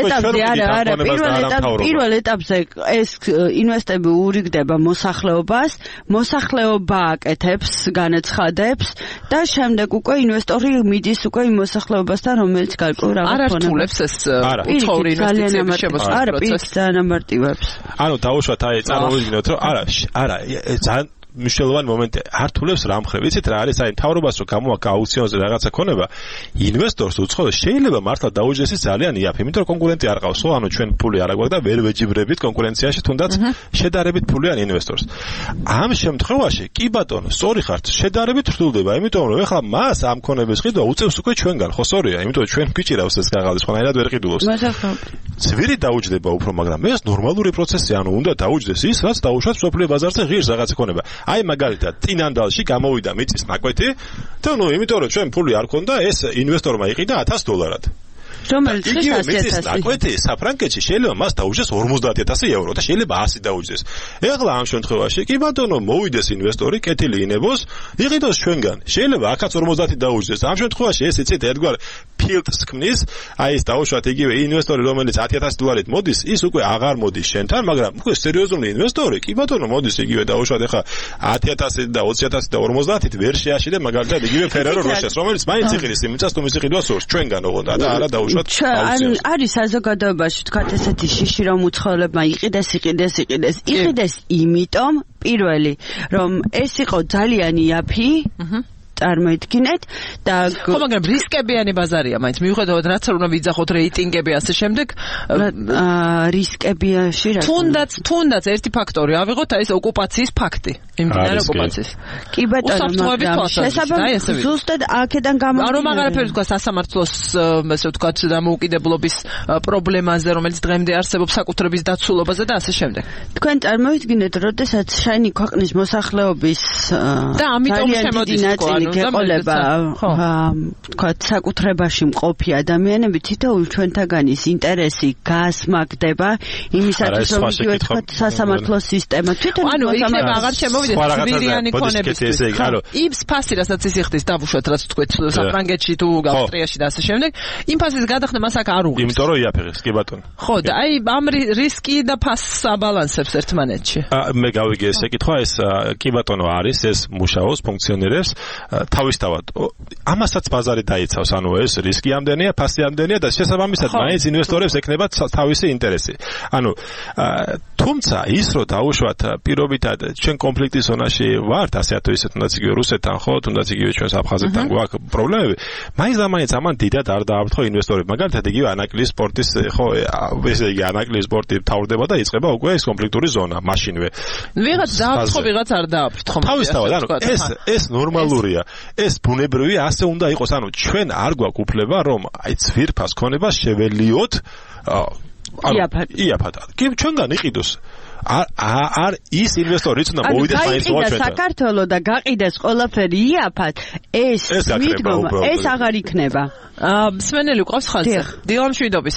ეტაპზე ეს ინვესტები ურიგდება მოსახლეობას, მოსახლეობა აკეთებს, განაცხადებს და შემდეგ უკვე ინვესტორი მიდის უკვე იმ მოსახლეობასთან, რომელიც გარკვეულ რაღაც არ ართულებს ეს უცხოური ინვესტიციების შემოსვლის პროცესს. არა, პირიქით ძალიან ამარტივებს. ანუ დაუშვათ აი წარმოვიდგინოთ რომ არა, ძალიან მნიშვნელოვანი მომენტი ართულებს რა მხრივ. იცით რა არის? აი თავრობას რო გამოაქვს აუქციონზე რაღაცა ქონება, ინვესტორს უცხოეთში შეიძლება მართლა დაუჯდეს ის ძალიან იაფი, იმიტომ რომ კონკურენტი არ ყავს, ხო? ანუ ჩვენ ფული არ აგვაქვს და ვერ ვეჯიბრებით კონკურენციაში, თუნდაც შედარებით ფულიან ინვესტორს. ამ შემთხვევაში კი ბატონო, სწორი ხართ, შედარებით რთულდება, იმიტომ რომ ეხლა მას ამ ქონების ყიდვა უწევს უკვე ჩვენგან, ხო სწორია? იმიტომ რომ ჩვენ გვიჭირავს ეს კაღაზი, ხანაერად ვერ ყიდულობს. ძვირი დაუჯდება უფრო, მაგრამ ეს ნორმალური პროცესია, ანუ უნდა დაუჯდეს ის, რაც დაუშვათ სოფლიო ბაზარზე ღირს რაღაცა ქონება. აი მაგალითად წინანდალში გამოვიდა მიწის ნაკვეთი და ნუ იმიტომ რომ ჩვენ ფული არ ქონდა ეს ინვესტორმა იყიდა $1000 რომელიც იგივე მიწის ნაკვეთი საფრანგეთში შეიძლება მას დაუჯდეს 50000 ევრო და შეიძლება 100 დაუჯდეს. ეხლა ამ შემთხვევაში კი ბატონო მოვიდეს ინვესტორი, კეთილი ინებოს, იყიდოს ჩვენგან. შეიძლება აქაც 50 დაუჯდეს. ამ შემთხვევაში ეს იცით ერთგვარ ფილტრს ქმნის, აი ეს დაუშვათ იგივე ინვესტორი, რომელიც 10000 დოლარით მოდის, ის უკვე აღარ მოდის შენთან, მაგრამ უკვე სერიოზული ინვესტორი კი ბატონო მოდის იგივე დაუშვათ ეხლა 10000 და 20000 და 50-ით ვერ შეაშიდე მაგალითად იგივე Ferrero Rocher-ს, რომელიც მაინც იყიდის იმიცას თუ მის იყიდვას ორს ჩვენგან ოღონდ და არა დაუშვათ აუქციონს. არის საზოგადოებაში თქვათ ესეთი შიში რომ უცხოელებმა იყიდეს იმიტომ პირველი რომ ეს იყო ძალიან იაფი წარმოიდგინეთ და ხო მაგრამ რისკებიანი ბაზარია მაინც მიუხედავად რაც არ უნდა ვიძახოთ რეიტინგები ასე შემდეგ რისკებიაში რა თუნდაც ერთი ფაქტორი ავიღოთ აი ეს ოკუპაციის ფაქტი იმდენად ოკუპაციის კი ბატონო შესაბამისად ზუსტად აქედან გამომდინარე რომ აღარაფერი თქვა სასამართლოს ასე ვთქვათ დამოუკიდებლობის პრობლემაზე რომელიც დღემდე არსებობს საკუთრების დაცულობაზე და ასე შემდეგ თქვენ წარმოვიდგინეთ როდესაც შენი ქვეყნის მოსახლეობის და ამიტომ შემოდის გეყოლება თქვათ საკუთრებაში მყოფი ადამიანები თითოეულ ჩვენთაგანის ინტერესი გასმაგდება იმისათვის რომ იგივე თქვათ სასამართლოს სისტემა თვითონ ანუ იქნება აღარ შემოვიდეს ძვირიანი ქონებისთვის იმს ფასი რასაც ის იხდის დავუშვათ რაც თქვით საფრანგეთში თუ ავსტრიაში და ასე შემდეგ იმ ფასის გადახდა მას აქ არ უღებს იმიტომ რომ იაფერეს კი ბატონო ხო და აი ამ რისკი და ფასს აბალანსებს ერთმანეთში მე გავიგე ეს ეკითხვა ეს კი ბატონო არის ეს მუშაობს ფუნქციონირებს თავისთავად ამასაც ბაზარი დაიცავს ანუ ეს რისკი ამდენია ფასი ამდენია და შესაბამისად მაინც ინვესტორებს ექნება თავისი ინტერესი ანუ თუმცა ის რომ დაუშვათ პირობითად ჩვენ კონფლიქტის ზონაში ვართ ასე თუ ისე თუნდაც იგივე რუსეთთან ხო თუნდაც იგივე ჩვენს აფხაზეთთან გვაქვს პრობლემები მაინც ამან დიდად არ დააფრთხო ინვესტორები მაგალითად იგივე ანაკლიის სპორტის ხო ესე იგი ანაკლიის სპორტი თავდება და იწყება უკვე ეს კონფლიქტური ზონა მაშინვე ვიღაც დააფრთხო ვიღაც არ დააფრთხო თავისთავად ანუ ეს ნორმალურია ეს ბუნებრივი ასე უნდა იყოს ანუ ჩვენ არ გვაქვს უფლება რომ აი ძვირფას ქონებას შეველიოთ იაფად კი ჩვენგან იყიდოს არ ის ინვესტორიც უნდა მოვიდეს მაინც ჩვენთან საქართველოს და გაყიდეს ყველაფერი იაფად ეს მიდრომა ეს აღარ იქნება მსმენელი ყავს ხალხზე დილამშვიდობის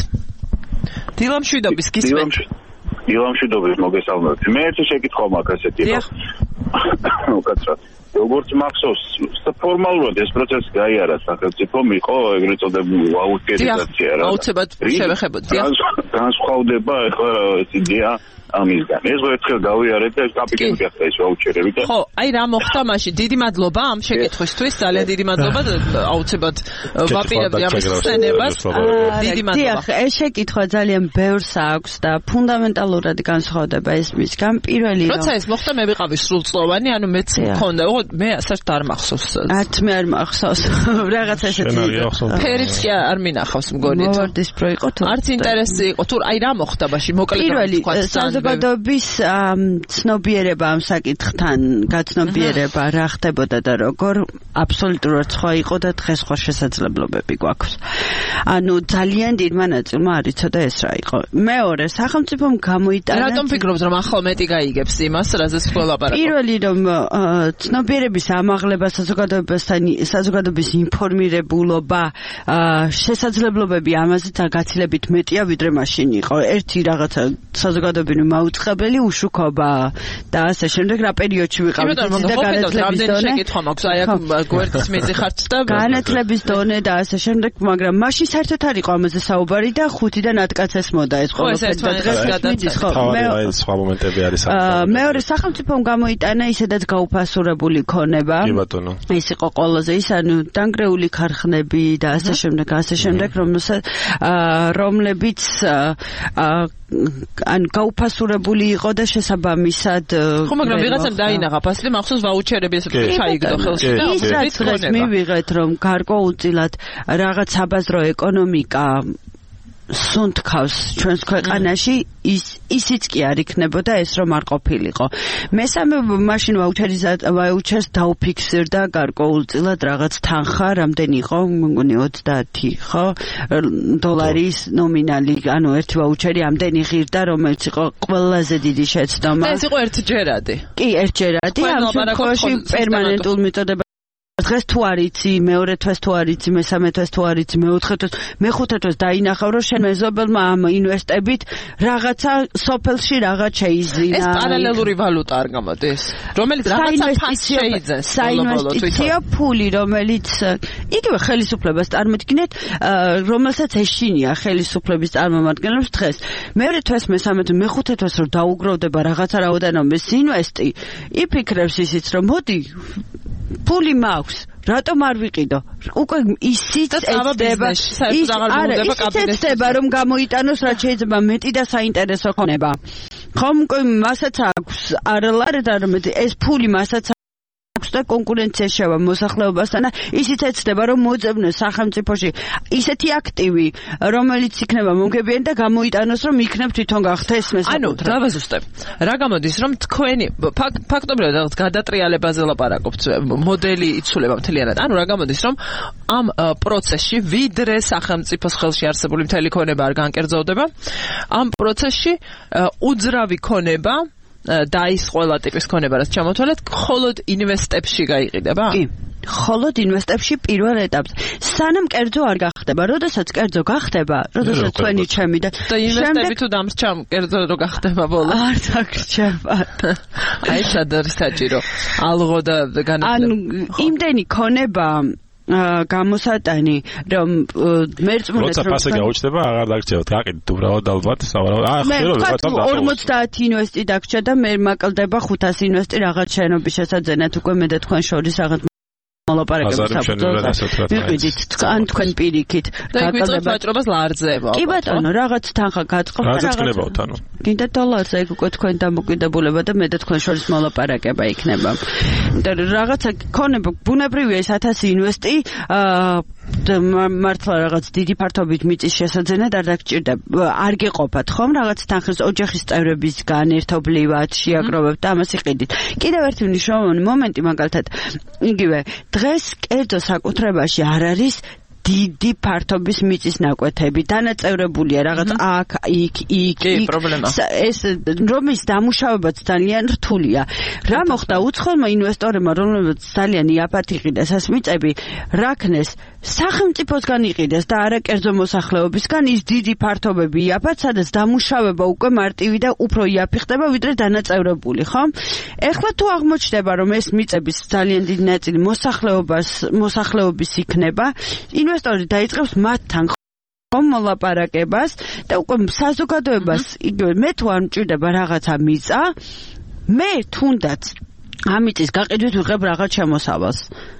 გისმენთ დილამშვიდობის მოგესალმებით მე ერთი შეკითხვა მაქვს ასეთი რომ უკაცრავ როგორც მახსოვს ფორმალურად ეს პროცესი გაიარა სახელმწიფომ იყო ეგრეთ წოდებული აუტგერიზაცია რა აუცილებლად შევეხებოდი განსხვავდება ეხლა ეს იდეა ამისგან ეს ერთხელ გავიარეთ და კაპიტანი გახდა ეს ვაუჩერები და ხო აი რა მოხდა მაშინ დიდი მადლობა ამ შეკითხვისთვის ძალიან დიდი მადლობა აუცილებლად ვაპირებდი ამ ხსენებას დიდი მადლობა ეს შეკითხვა ძალიან ბევრს აქვს და ფუნდამენტალურად განსხვავდება ეს მისგან პირველი როცა ეს მოხდა მე ვიყავი სრულწლოვანი ანუ მეც მქონდა მე საერთოდ არ მახსოვს მე არ მახსოვს რაღაც ესეთი ფერიც კი არ მინახავს მგონი მოვარდის პრო იყო თუ არც ინტერესი იყო თუ აი რა მოხდა მაშინ მოკლედ თქვა საზოგადოების ცნობიერება ამ საკითხთან გაცნობიერება რა ხდებოდა და როგორ აბსოლუტურად სხვა იყო და დღეს სხვა შესაძლებლობები გვაქვს ანუ ძალიან დიდმა ნაწილმა არ იცოდა ეს რა იყო მეორე სახელმწიფომ გამოიტანა რატომ ფიქრობთ რომ ახლა მეტი გაიგებს იმას რაზეც ვლაპარაკობ პირველი რომ ცნობიერების ამაღლება საზოგადოების ინფორმირებულობა შესაძლებლობები ამაზე გაცილებით მეტია ვიდრე მაშინ იყო ერთი რაღაცა საზოგადოებრივი მაუწყებელი უშუქობა და ასე შემდეგ რა პერიოდში ვიყავით და განათლების დონე შეკითხვა მაქვს აი აქ გვერდის მეძე ხართ და განათლების დონე და ასე შემდეგ მაგრამ მაშინ საერთოდ არ იყო ამაზე საუბარი და 5-დან 10 კაცს მოდა ეს ყველაფერი და დღეს გადადის ხო სხვა მომენტები არის მეორე სახელმწიფომ გამოიტანა ისედაც გაუფასურებული ქონება კი ბატონო ეს იყო ყველაზე ის ანუ დანგრეული ქარხნები და ასე შემდეგ რომლებიც ან გაუფასურებული იყო და შესაბამისად ხო მაგრამ ვიღაცამ დაინაღა ფასი მახსოვს ვაუჩერები ესე ჩაიგდო ხელში და ის რაც მივიღეთ რომ გარკვეულწილად რაღაც საბაზრო ეკონომიკა სუნთქავს ჩვენს ქვეყანაში ისიც კი არ იქნებოდა ეს რომ არ ყოფილიყო მესამე მაშინ ვაუჩერს დაუფიქსირდა გარკვეულწილად რაღაც თანხა რამდენი იყო მგონი 30 ხო დოლარის ნომინალი ანუ ერთი ვაუჩერი ამდენი ღირდა რომელიც იყო ყველაზე დიდი შეცდომა ეს იყო ერთჯერადი კი ერთჯერადი ამ შემთხვევაში პერმანენტულ მიწოდებას დღეს თუ არ იცი, მეორე თვეს თუ არ იცი, მესამე თვეს თუ არ იცი, მეოთხე თვეს, მეხუთე თვეს დაინახავ, რომ შენ მეზობელმა ამ ინვესტებით რაღაცა სოფელში რაღაც შეიზინა. ეს პარალელური ვალუტა არ გამოდის, რომელიც რაღაცა ფასს შეიძენს. საინვესტიციო ფული, რომელიც იგივე ხელისუფლებას წარმოგიდგენთ, რომელსაც ეშინია ხელისუფლების წარმომადგენლებს დღეს. მეორე თვეს, მესამე თვეს, მეხუთე თვეს რომ დაუგროვდება რაღაცა რაოდენობის ინვესტი, იფიქრებს ისიც, რომ მოდი ფული მაქვს, რატომ არ ვიყიდო? უკვე ისიც ეცდება, რომ გამოიტანოს რაც შეიძლება მეტი და საინტერესო ხონება. ხომ უკვე მასაც აქვს არალარდარმეთ ეს ფული მასაც და კონკურენცია შევა მოსახლეობასთან და ისიც ეცდება რომ მოძებნოს სახელმწიფოში ისეთი აქტივი რომელიც იქნება მომგებიანი და გამოიტანოს რომ იქნებ თვითონ გახდეს მესაკუთრე. ანუ დავაზუსტებ. რა გამოდის რომ თქვენი ფაქტობრივად რაღაც გადატრიალებაზე ლაპარაკობთ მოდელი იცვლება მთლიანად. ანუ რა გამოდის რომ ამ პროცესში ვიდრე სახელმწიფოს ხელში არსებული მთელი ქონება არ განკერძოვდება ამ პროცესში უძრავი ქონება და ის ყველა ტიპის ქონება რაც ჩამოთვალეთ, მხოლოდ ინვესტებში გაიყიდება? კი. მხოლოდ ინვესტებში პირველ ეტაპზე. სანამ კერძო არ გახდება, როდესაც კერძო გახდება, როდესაც თქვენი ჩემი და ინვესტები თუ დამრჩა კერძო რო გახდება ბოლოს. არ დაგრჩება. აი სად არის საჭირო? ალღო და განათლება. ანუ იმდენი ქონება გამოსატანი რომ მერწმუნეთ რომ ფასე გაუჩნდება აღარ დაგჭიროთ გაყიდით უბრალოდ ალბათ სავარაუდოდ ახლა 50 ინვესტი დაგჭირდა და მე მაკლდება 500 ინვესტი რაღაც შენობის შესაძენად უკვე მე და თქვენ შორის რაღაც მოლაპარაკებებს ვიყიდით თქვენ პირიქით გაკლდება ვაჭრობას ლარძევა კი ბატონო რაღაც თანხა გაწყობ და რაღაცნებავთ ანუ კიდე დოლარზე იქ უკვე თქვენ დამოკიდებულება და მე და თქვენ შორის მოლაპარაკება იქნება და რაღაცა ქონება ბუნებრივია ეს 1000 ინვესტი მართლა რაღაც დიდი ფართობით მიწის შესაძენად არ დაგჭირდება არ გეყოფათ ხომ რაღაც თანხის ოჯახის წევრებისგან ერთობლივად შეაგროვებთ და ამას იყიდით კიდევ ერთი მნიშვნელოვანი მომენტი მაგალითად იგივე დღეს კერძო საკუთრებაში არ არის დიდი ფართობის მიწის ნაკვეთები დანაწევრებულია რაღაც აქ იქ ეს რომ ის დამუშავებაც ძალიან რთულია რა მოხდა უცხოელმა ინვესტორებმა რომლებიც ძალიან იაფად იყიდეს ეს მიწები რაკნეს სახელმწიფოსგან იყიდეს და არა კერძო მოსახლეობისგან ის დიდი ფართობები იაფად სადაც დამუშავება უკვე მარტივი და უფრო იაფი ხდება ვიდრე დანაწევრებული ხო ეხლა თუ აღმოჩნდება რომ ეს მიწების ძალიან დიდი ნაწილი მოსახლეობის იქნება ინვესტორი დაიწყებს მათთან მოლაპარაკებას და უკვე საზოგადოებას იგივე მე თუ არ მჭირდება რაღაცა მიწა მე თუნდაც ამიწის გაყიდვით ვიღებ რაღაც შემოსავალს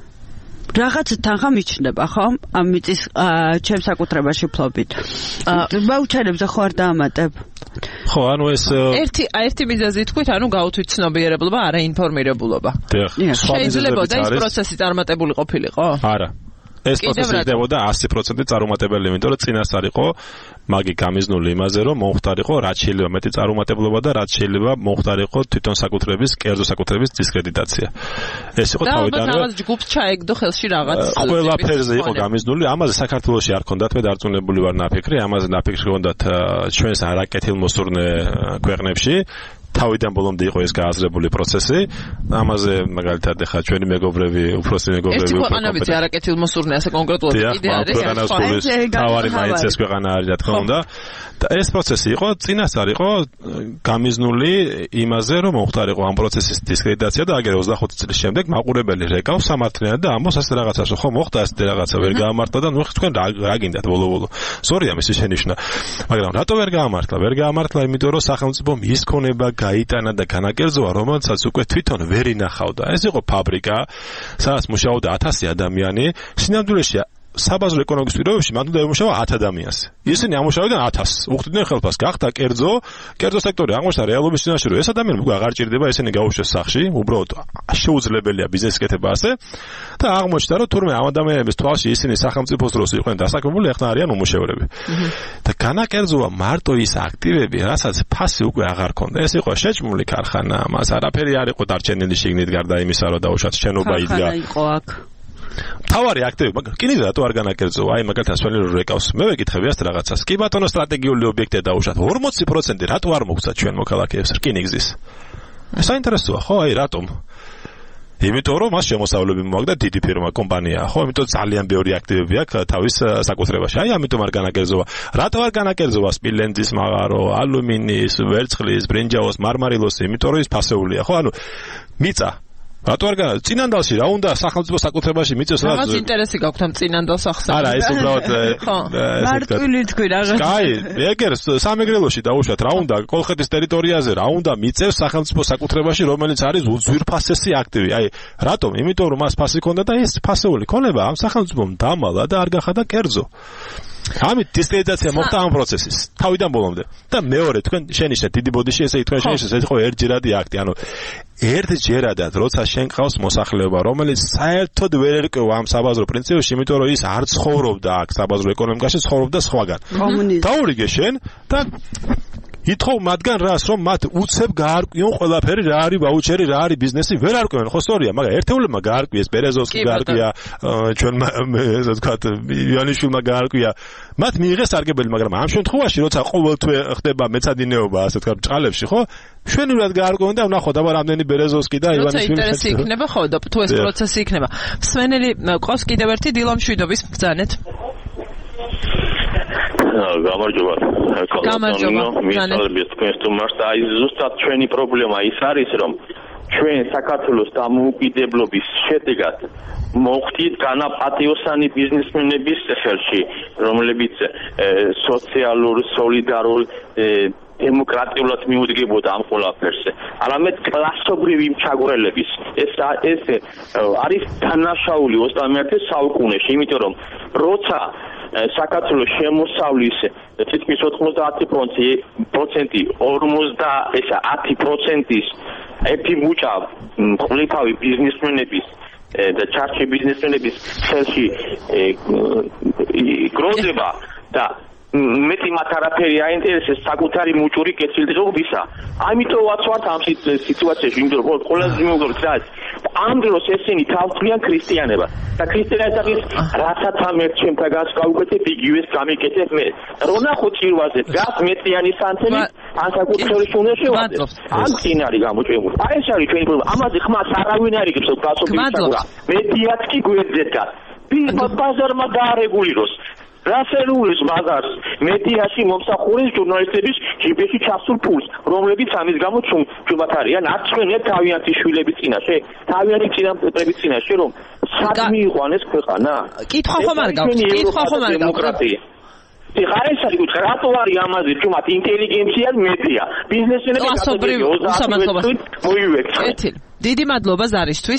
რაღაც თანხა მიჩნდება ხო ამ მიწის ჩემს საკუთრებაში ფლობით ვაუჩერებზე ხო არ დაამატებ ხო ანუ ეს ერთი მიზეზი თქვით ანუ გაუთვით ცნობიერებლობა არა ინფორმირებულობა შეიძლება და ეს პროცესი წარმატებული ყოფილიყო არა ეს პროცესი ხდებოდა 100% წარუმატებელი, იმიტომ რომ წინასწარ იყო მაგი გამიზნული იმაზე, რომ მომხდარიყო რაც შეიძლება მეტი წარუმატებლობა და რაც შეიძლება მომხდარიყო თვითონ საკუთრების, კერძო საკუთრების დისკრედიტაცია. ეს იყო თავიდანვე. და რაღაც ჯგუფს ჩაეგდო ხელში რაღაც. ყველაფერზე იყო გამიზნული, ამაზე საქართველოში არ ქონდათ, მე დარწმუნებული ვარ ნაფიქრი, ამაზე ნაფიქრი ქონდათ ჩვენს არაკეთილმოსურნე ქვეყნებში. თავიდან ბოლომდე იყო ეს გააზრებული პროცესი. ამაზე მაგალითად ახლა ჩვენი მეგობრები, უფროსი მეგობრები უკვე ქვეყანებიც არაკეთილმოსურნე ასე კონკრეტულად კიდე არის. თავარი მაინც ეს ქვეყანა არის რა თქმა უნდა. და ეს პროცესი იყო წინასწარ იყო გამიზნული იმაზე, რომ მომხდარიყო ამ პროცესის დისკრედიტაცია და აგერ 25 წლის შემდეგ მაყურებელი რეკავს სამართლიანად და ამბობს ასე რაღაცას, ხო მოხდა ასე რაღაცა ვერ გაამართლა და ნუ თქვენ რა გინდათ ბოლო-ბოლო. სორია მისი შენიშვნა. მაგრამ რატო ვერ გაამართლა? ვერ გაამართლა იმიტომ რომ სახელმწიფომ ის ქონება გაიტანა და განაკერძოა, რომელსაც უკვე თვითონ ვერ ინახავდა. ეს იყო ფაბრიკა, სადაც მუშაობდა 1000 ადამიანი, სინამდვილეში საბაზრო ეკონომიკის პირობებში მან უნდა ემუშავა 10 ადამიანს. ისინი ამუშავებდნენ 1000. უხდიდნენ ხელფას, გახდა კერძო სექტორი აღმოჩნდა რეალობის წინაშე, რომ ეს ადამიანი უკვე აღარ ჭირდება, ესენი გაუშვეს სახში, უბრალოდ შეუძლებელია ბიზნესის კეთება ასე და აღმოჩნდა, რომ თურმე ამ ადამიანების თვალში ისინი სახელმწიფოს დროს იყვნენ დასაქმებული, ახლა არიან უმუშევრები. და განაკერძოა მარტო ის აქტივები, რასაც ფასი უკვე აღარ ქონდა. ეს იყო შეჭმული ქარხანა, მას არაფერი არ იყო დარჩენილი შიგნით გარდა იმისა, რომ დაუშვათ შენობა იდგა. თავარი აქტივი, მაგრამ კინიზ რატო არ განაკერძოა? აი მაგალითად სველი რო რეკავს. მე ვეკითხები ასეთ რაღაცას. კი ბატონო სტრატეგიული ობიექტია დაუშვათ. 40% რატო არ მოგცა ჩვენ მოქალაქეებს რკინიგზის? საინტერესოა, ხო, აი რატომ? იმიტომ რომ მას შემოსავლები მოაქვს და დიდი ფირმა კომპანია, ხო? იმიტომ ძალიან ბევრი აქტივები აქვს თავის საკუთრებაში. აი, ამიტომ არ განაკერძოვა. რატო არ განაკერძოვა სპილენძის მაღარო, ალუმინის, ვერცხლის, ბრინჯაოს, მარმარილოს, იმიტომ რომ ის ფასეულია, ხო? ანუ მიწა რატო არ განა წინანდალში რა უნდა სახელმწიფო საკუთრებაში მიწეს რა რაღაც ინტერესი გაქვთ ამ წინანდალს ახსნა არა ეს უბრალოდ მარტივი თქვი რაღაც კაი ეგერ სამეგრელოში დაუშვათ რა უნდა კოლხეთის ტერიტორიაზე რა უნდა მიწეს სახელმწიფო საკუთრებაში რომელიც არის უძვირფასესი აქტივი აი რატომ იმიტომ რომ მას ფასი ქონდა და ეს ფასეული ქონება ამ სახელმწიფომ დამალა და არ გახადა კერძო ამით დისკრედიტაცია მოხდა ამ პროცესის თავიდან ბოლომდე და მეორე თქვენ შენიშნეთ დიდი ბოდიში ესე თქვენ შენიშნეთ ეს იყო ერთჯერადი აქტი ანუ ერთჯერადად როცა შენ ყავს მოსახლეობა რომელიც საერთოდ ვერ ერკვევა ამ საბაზრო პრინციპებში იმიტომ რომ ის არ ცხოვრობდა აქ საბაზრო ეკონომიკაში ცხოვრობდა სხვაგან დაურიგე შენ და ითხოვ მათგან რას რომ მათ უცებ გაარკვიონ ყველაფერი რა არის ვაუჩერი რა არის ბიზნესი ვერ არკვევენ ხო სწორია მაგრამ ერთეულებმა გაარკვიეს ბერეზოვსკი გაარკვია ჩვენმა ესე ვთქვათ ივანიშვილმა გაარკვია მათ მიიღეს სარგებელი მაგრამ ამ შემთხვევაში როცა ყოველთვე ხდება მეცადინეობა ასე ვთქვათ ჭყალებში ხო შვენივრად გაარკვევენ და ვნახოთ აბა რამდენი ბერეზოვსკი და ივანიშვილი ინტერესი იქნება ხო და თუ ეს პროცესი იქნება მსმენელი ყავს კიდევ ერთი დილამშვიდობის ბრძანეთ გამარჯობა. მისალები თქვენს თუმარს და აი ზუსტად ჩვენი პრობლემა ის არის რომ ჩვენ საქართველოს დამოუკიდებლობის შედეგად მოხდით განაპატიოსანი ბიზნესმენების ხელში, რომლებიც სოციალურ, სოლიდარულ დემოკრატიულად მიუდგებოდა ამ ყველაფერს. არამედ კლასობრივი ჩაგვრელების ეს არის დანაშაული 21 საუკუნეში, იმიტომ რომ როცა საქართველოს შემოსავლის თითქმის 50%-ის ეფიმუჭა ყლიფავი ბიზნესმენების და ჩარჩი ბიზნესმენების ხელში გროვდება და მეტი მათ არაფერი აინტერესებს საკუთარი მუჭური კეთილდღეობისა. ამიტომ ვაცვართ ამ სიტუაციაში, იმიტომ რომ ყველაზე მეუღლე რაც ამ დროს ესენი თავწვიან ქრისტიანებას. და ქრისტიანების რასაც ამ ერთ ჩემთან გასკავკეთებ იგივეს გამიკეთებ მე. რო ნახო წირვაზე გას მეტიანი სანთელი ან საკუთრების უნდა შევადე. ამ წინარი გამოწვეული. აი ეს არის ჩვენი პრობლემა. ამაზე ხმას არავინ არ იგებს გასოფლისაგურა. მედიაც კი გვერდზედა. ბაზარმა დაარეგულიროს. რასერულის ბაზარს მედიაში მომსახურეს ჟურნალისტების ჯიბეში ჩასულ ფულს, რომლებიც ამის გამო ჩუმად არიან არცხვენია თავიანთი შვილების წინაშე, თავიანთი წინაპრების წინაშე, რომ სად მიიყვანეს ქვეყანა? კითხვა ხომ არ გაქვს? დემოკრატია. ხარ ეს არის კითხვა, რატო არის ამაზე ჩუმად ინტელიგენცია მედია? ბიზნესმენები კლასობრივი უსამართლობა მოივექცე. დიდი მადლობა ზარისთვის.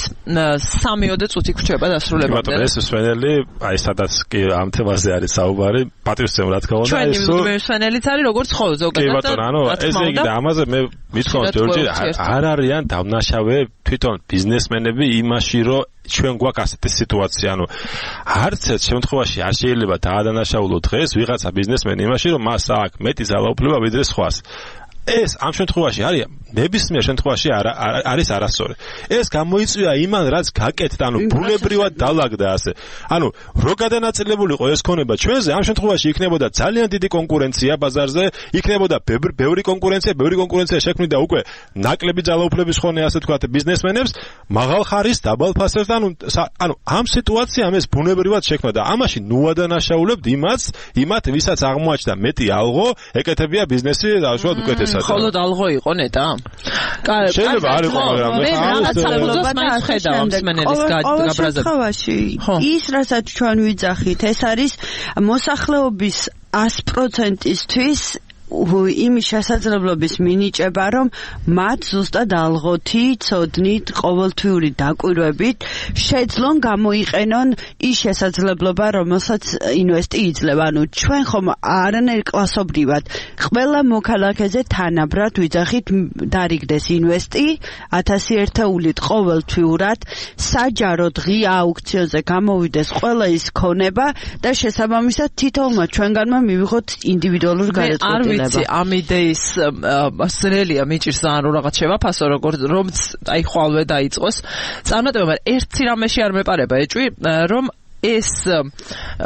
3-4 წუთი გრჩება დასრულებამდე. ბატონო, ეს მსვენელი, აი სადაც კი ამ თემაზე არის საუბარი, პატივისცემ რა თქმა უნდა, ეს მსვენელიც არის როგორც ხო ზოგადად. კი ბატონო, ანუ ესე იგი და ამაზე მე მithქვამს ჯორჯი არ არიან დამნაშავე თვითონ ბიზნესმენები იმაში, რომ ჩვენ გვაქვს ასეთი სიტუაცია, ანუ არც ერთ შემთხვევაში არ შეიძლება დაადანაშაულო დღეს ვიღაცა ბიზნესმენი იმაში, რომ მას აქვს მეტი ძალაუფლება ვიდრე სხვას. ეს ამ შემთხვევაში არის ნებისმიერ შემთხვევაში არის არასწორი. ეს გამოიწვია იმან, რაც გაკეთდა, ანუ ბუნებრივად დაალაგდა ასე. ანუ რო გადანაწილებულიყო ეს ქონება ჩვენზე, ამ შემთხვევაში იქნებოდა ძალიან დიდი კონკურენცია ბაზარზე, იქნებოდა ბევრი კონკურენცია შექმნიდა უკვე ნაკლები ძალაუფლების ხონე ასე თქვათ ბიზნესმენებს, მაღალ ხარის, დაბალ ფასებს და ანუ ამ სიტუაციამ ეს ბუნებრივად შექმნა და ამაში ნუადანაშაულებთ იმათ, ვისაც აღმოაჩნდა მეტი ალღო, ეკეთებია ბიზნესი და უშუალოდ უკეთესად. ხოლოდ ალღო იყო ნეტა? შეიძლება არ იყო, მაგრამ მე რაღაც საფუძვლს მაინც ხედავ ამ მსმენელის გაბრაზებში. ის რასაც ჩვენ ვიძახით, ეს არის მოსახლეობის 100%-ისთვის იმის შესაძლებლობის მინიჭება, რომ მათ ზუსტად ალღოთი, ცოდნით, ყოველთვიური დაკვირვებით შეძლონ გამოიყენონ ის შესაძლებლობა, რომელსაც ინვესტი იძლევა. ანუ ჩვენ ხომ არანაირ კლასობრივად ყველა მოქალაქეზე თანაბრად ვიძახით დარიგდეს ინვესტი 1000 ერთეულით ყოველთვიურად, საჯაროდ ღია აუქციონზე გამოვიდეს ყველა ის ქონება და შესაბამისად თითოეულმა ჩვენგანმა მივიღოთ ინდივიდუალურ გადაწყვეტილებას. ამ იდეის სრელია მიჭირს ან რაღაც შევაფასო როგორც რომც აი ხვალვე დაიწყოს წარმატება, მაგრამ ერთი რამეში არ მეპარება ეჭვი, რომ ეს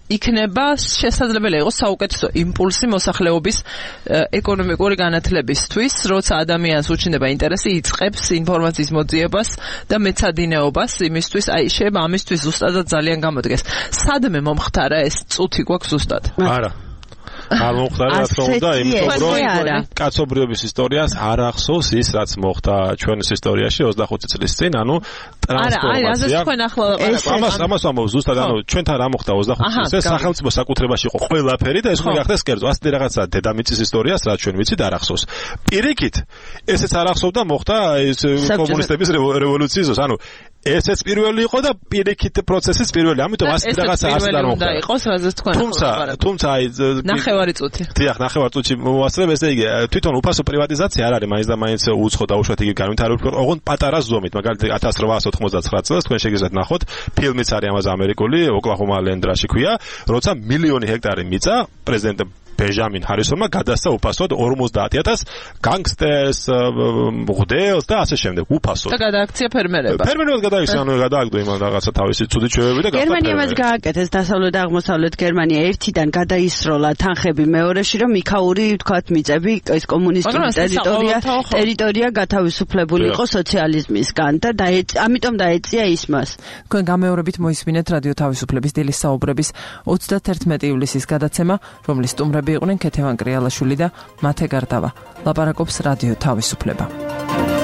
იქნება შესაძლებელი იყოს საუკეთესო იმპულსი მოსახლეობის ეკონომიკური განათლებისთვის, როცა ადამიანს უჩნდება ინტერესი, იწყებს ინფორმაციის მოძიებას და მეცადინეობას იმისთვის, აი შეიძლება ამისთვის ზუსტადად ძალიან გამოდგეს. სადმე მომხდარა ეს წუთი გვაქვს ზუსტად? არა. არ მომხდარა რა თქმა უნდა, იმიტომ რომ კაცობრიობის ისტორიას არ ახსოვს ის, რაც მოხდა ჩვენს ისტორიაში 25 წლის წინ, ანუ ტრანსფორმაცია. ამას ამბობს ზუსტად, ანუ ჩვენთან რა მოხდა 25 წლის წინ, სახელმწიფო საკუთრებაში იყო ყველაფერი და ეს ხო გახდა სკერძო. ასეთი რაღაცა დედამიწის ისტორიას, რაც ჩვენ ვიცით, არ ახსოვს. პირიქით, ესეც არ ახსოვდა მოხდა ეს კომუნისტების რევოლუციის დროს, ანუ ესეც პირველი იყო და პირიქით პროცესიც პირველი. ამიტომ ასეთი რაღაცა არსად არ მოხდა. იყოს რაზეც თქვენ თუმცა აი ნახევარი წუთი. დიახ, ნახევარი წუთი მოვასწრებ, ესე იგი თვითონ უფასო პრივატიზაცია არ არის, მაინც და მაინც უცხო და უშუალოდ იგი განვითარებული, ოღონდ პატარა ზომით, მაგალითად 1899 წელს თქვენ შეგიძლიათ ნახოთ, ფილმიც არის ამაზე ამერიკული, ოკლაჰომა ლენდრაში ქვია, როცა მილიონი ჰექტარი მიწა პრეზიდენტ ბენჟამინ ჰარისონმა გადასცა უფასოდ 50,000 განგსტერს, მღვდელს და ასე შემდეგ უფასოდ. და გადააქცია ფერმერებმა. ფერმერებმა გადაიქცია, ანუ გადააგდო იმ რაღაცა თავისი ცუდი ჩვევები და გახდა. გერმანიამ გააკეთეს დასავლეთ და აღმოსავლეთ გერმანია ერთიდან გადაისროლა თანხები მეორეში, რომ იქაური თქვათ მიწები ეს კომუნისტური ტერიტორია გათავისუფლებული იყო სოციალიზმისგან და ამიტომ დაეწია ის მას. თქვენ გამეორებით მოისმინეთ რადიო თავისუფლების დილის საუბრების 31 ივლისის გადაცემა, რომლის სტუმრები იყვნენ ქეთევან კრიალაშვილი და მათე გარდავა. ლაპარაკობს რადიო თავისუფლება.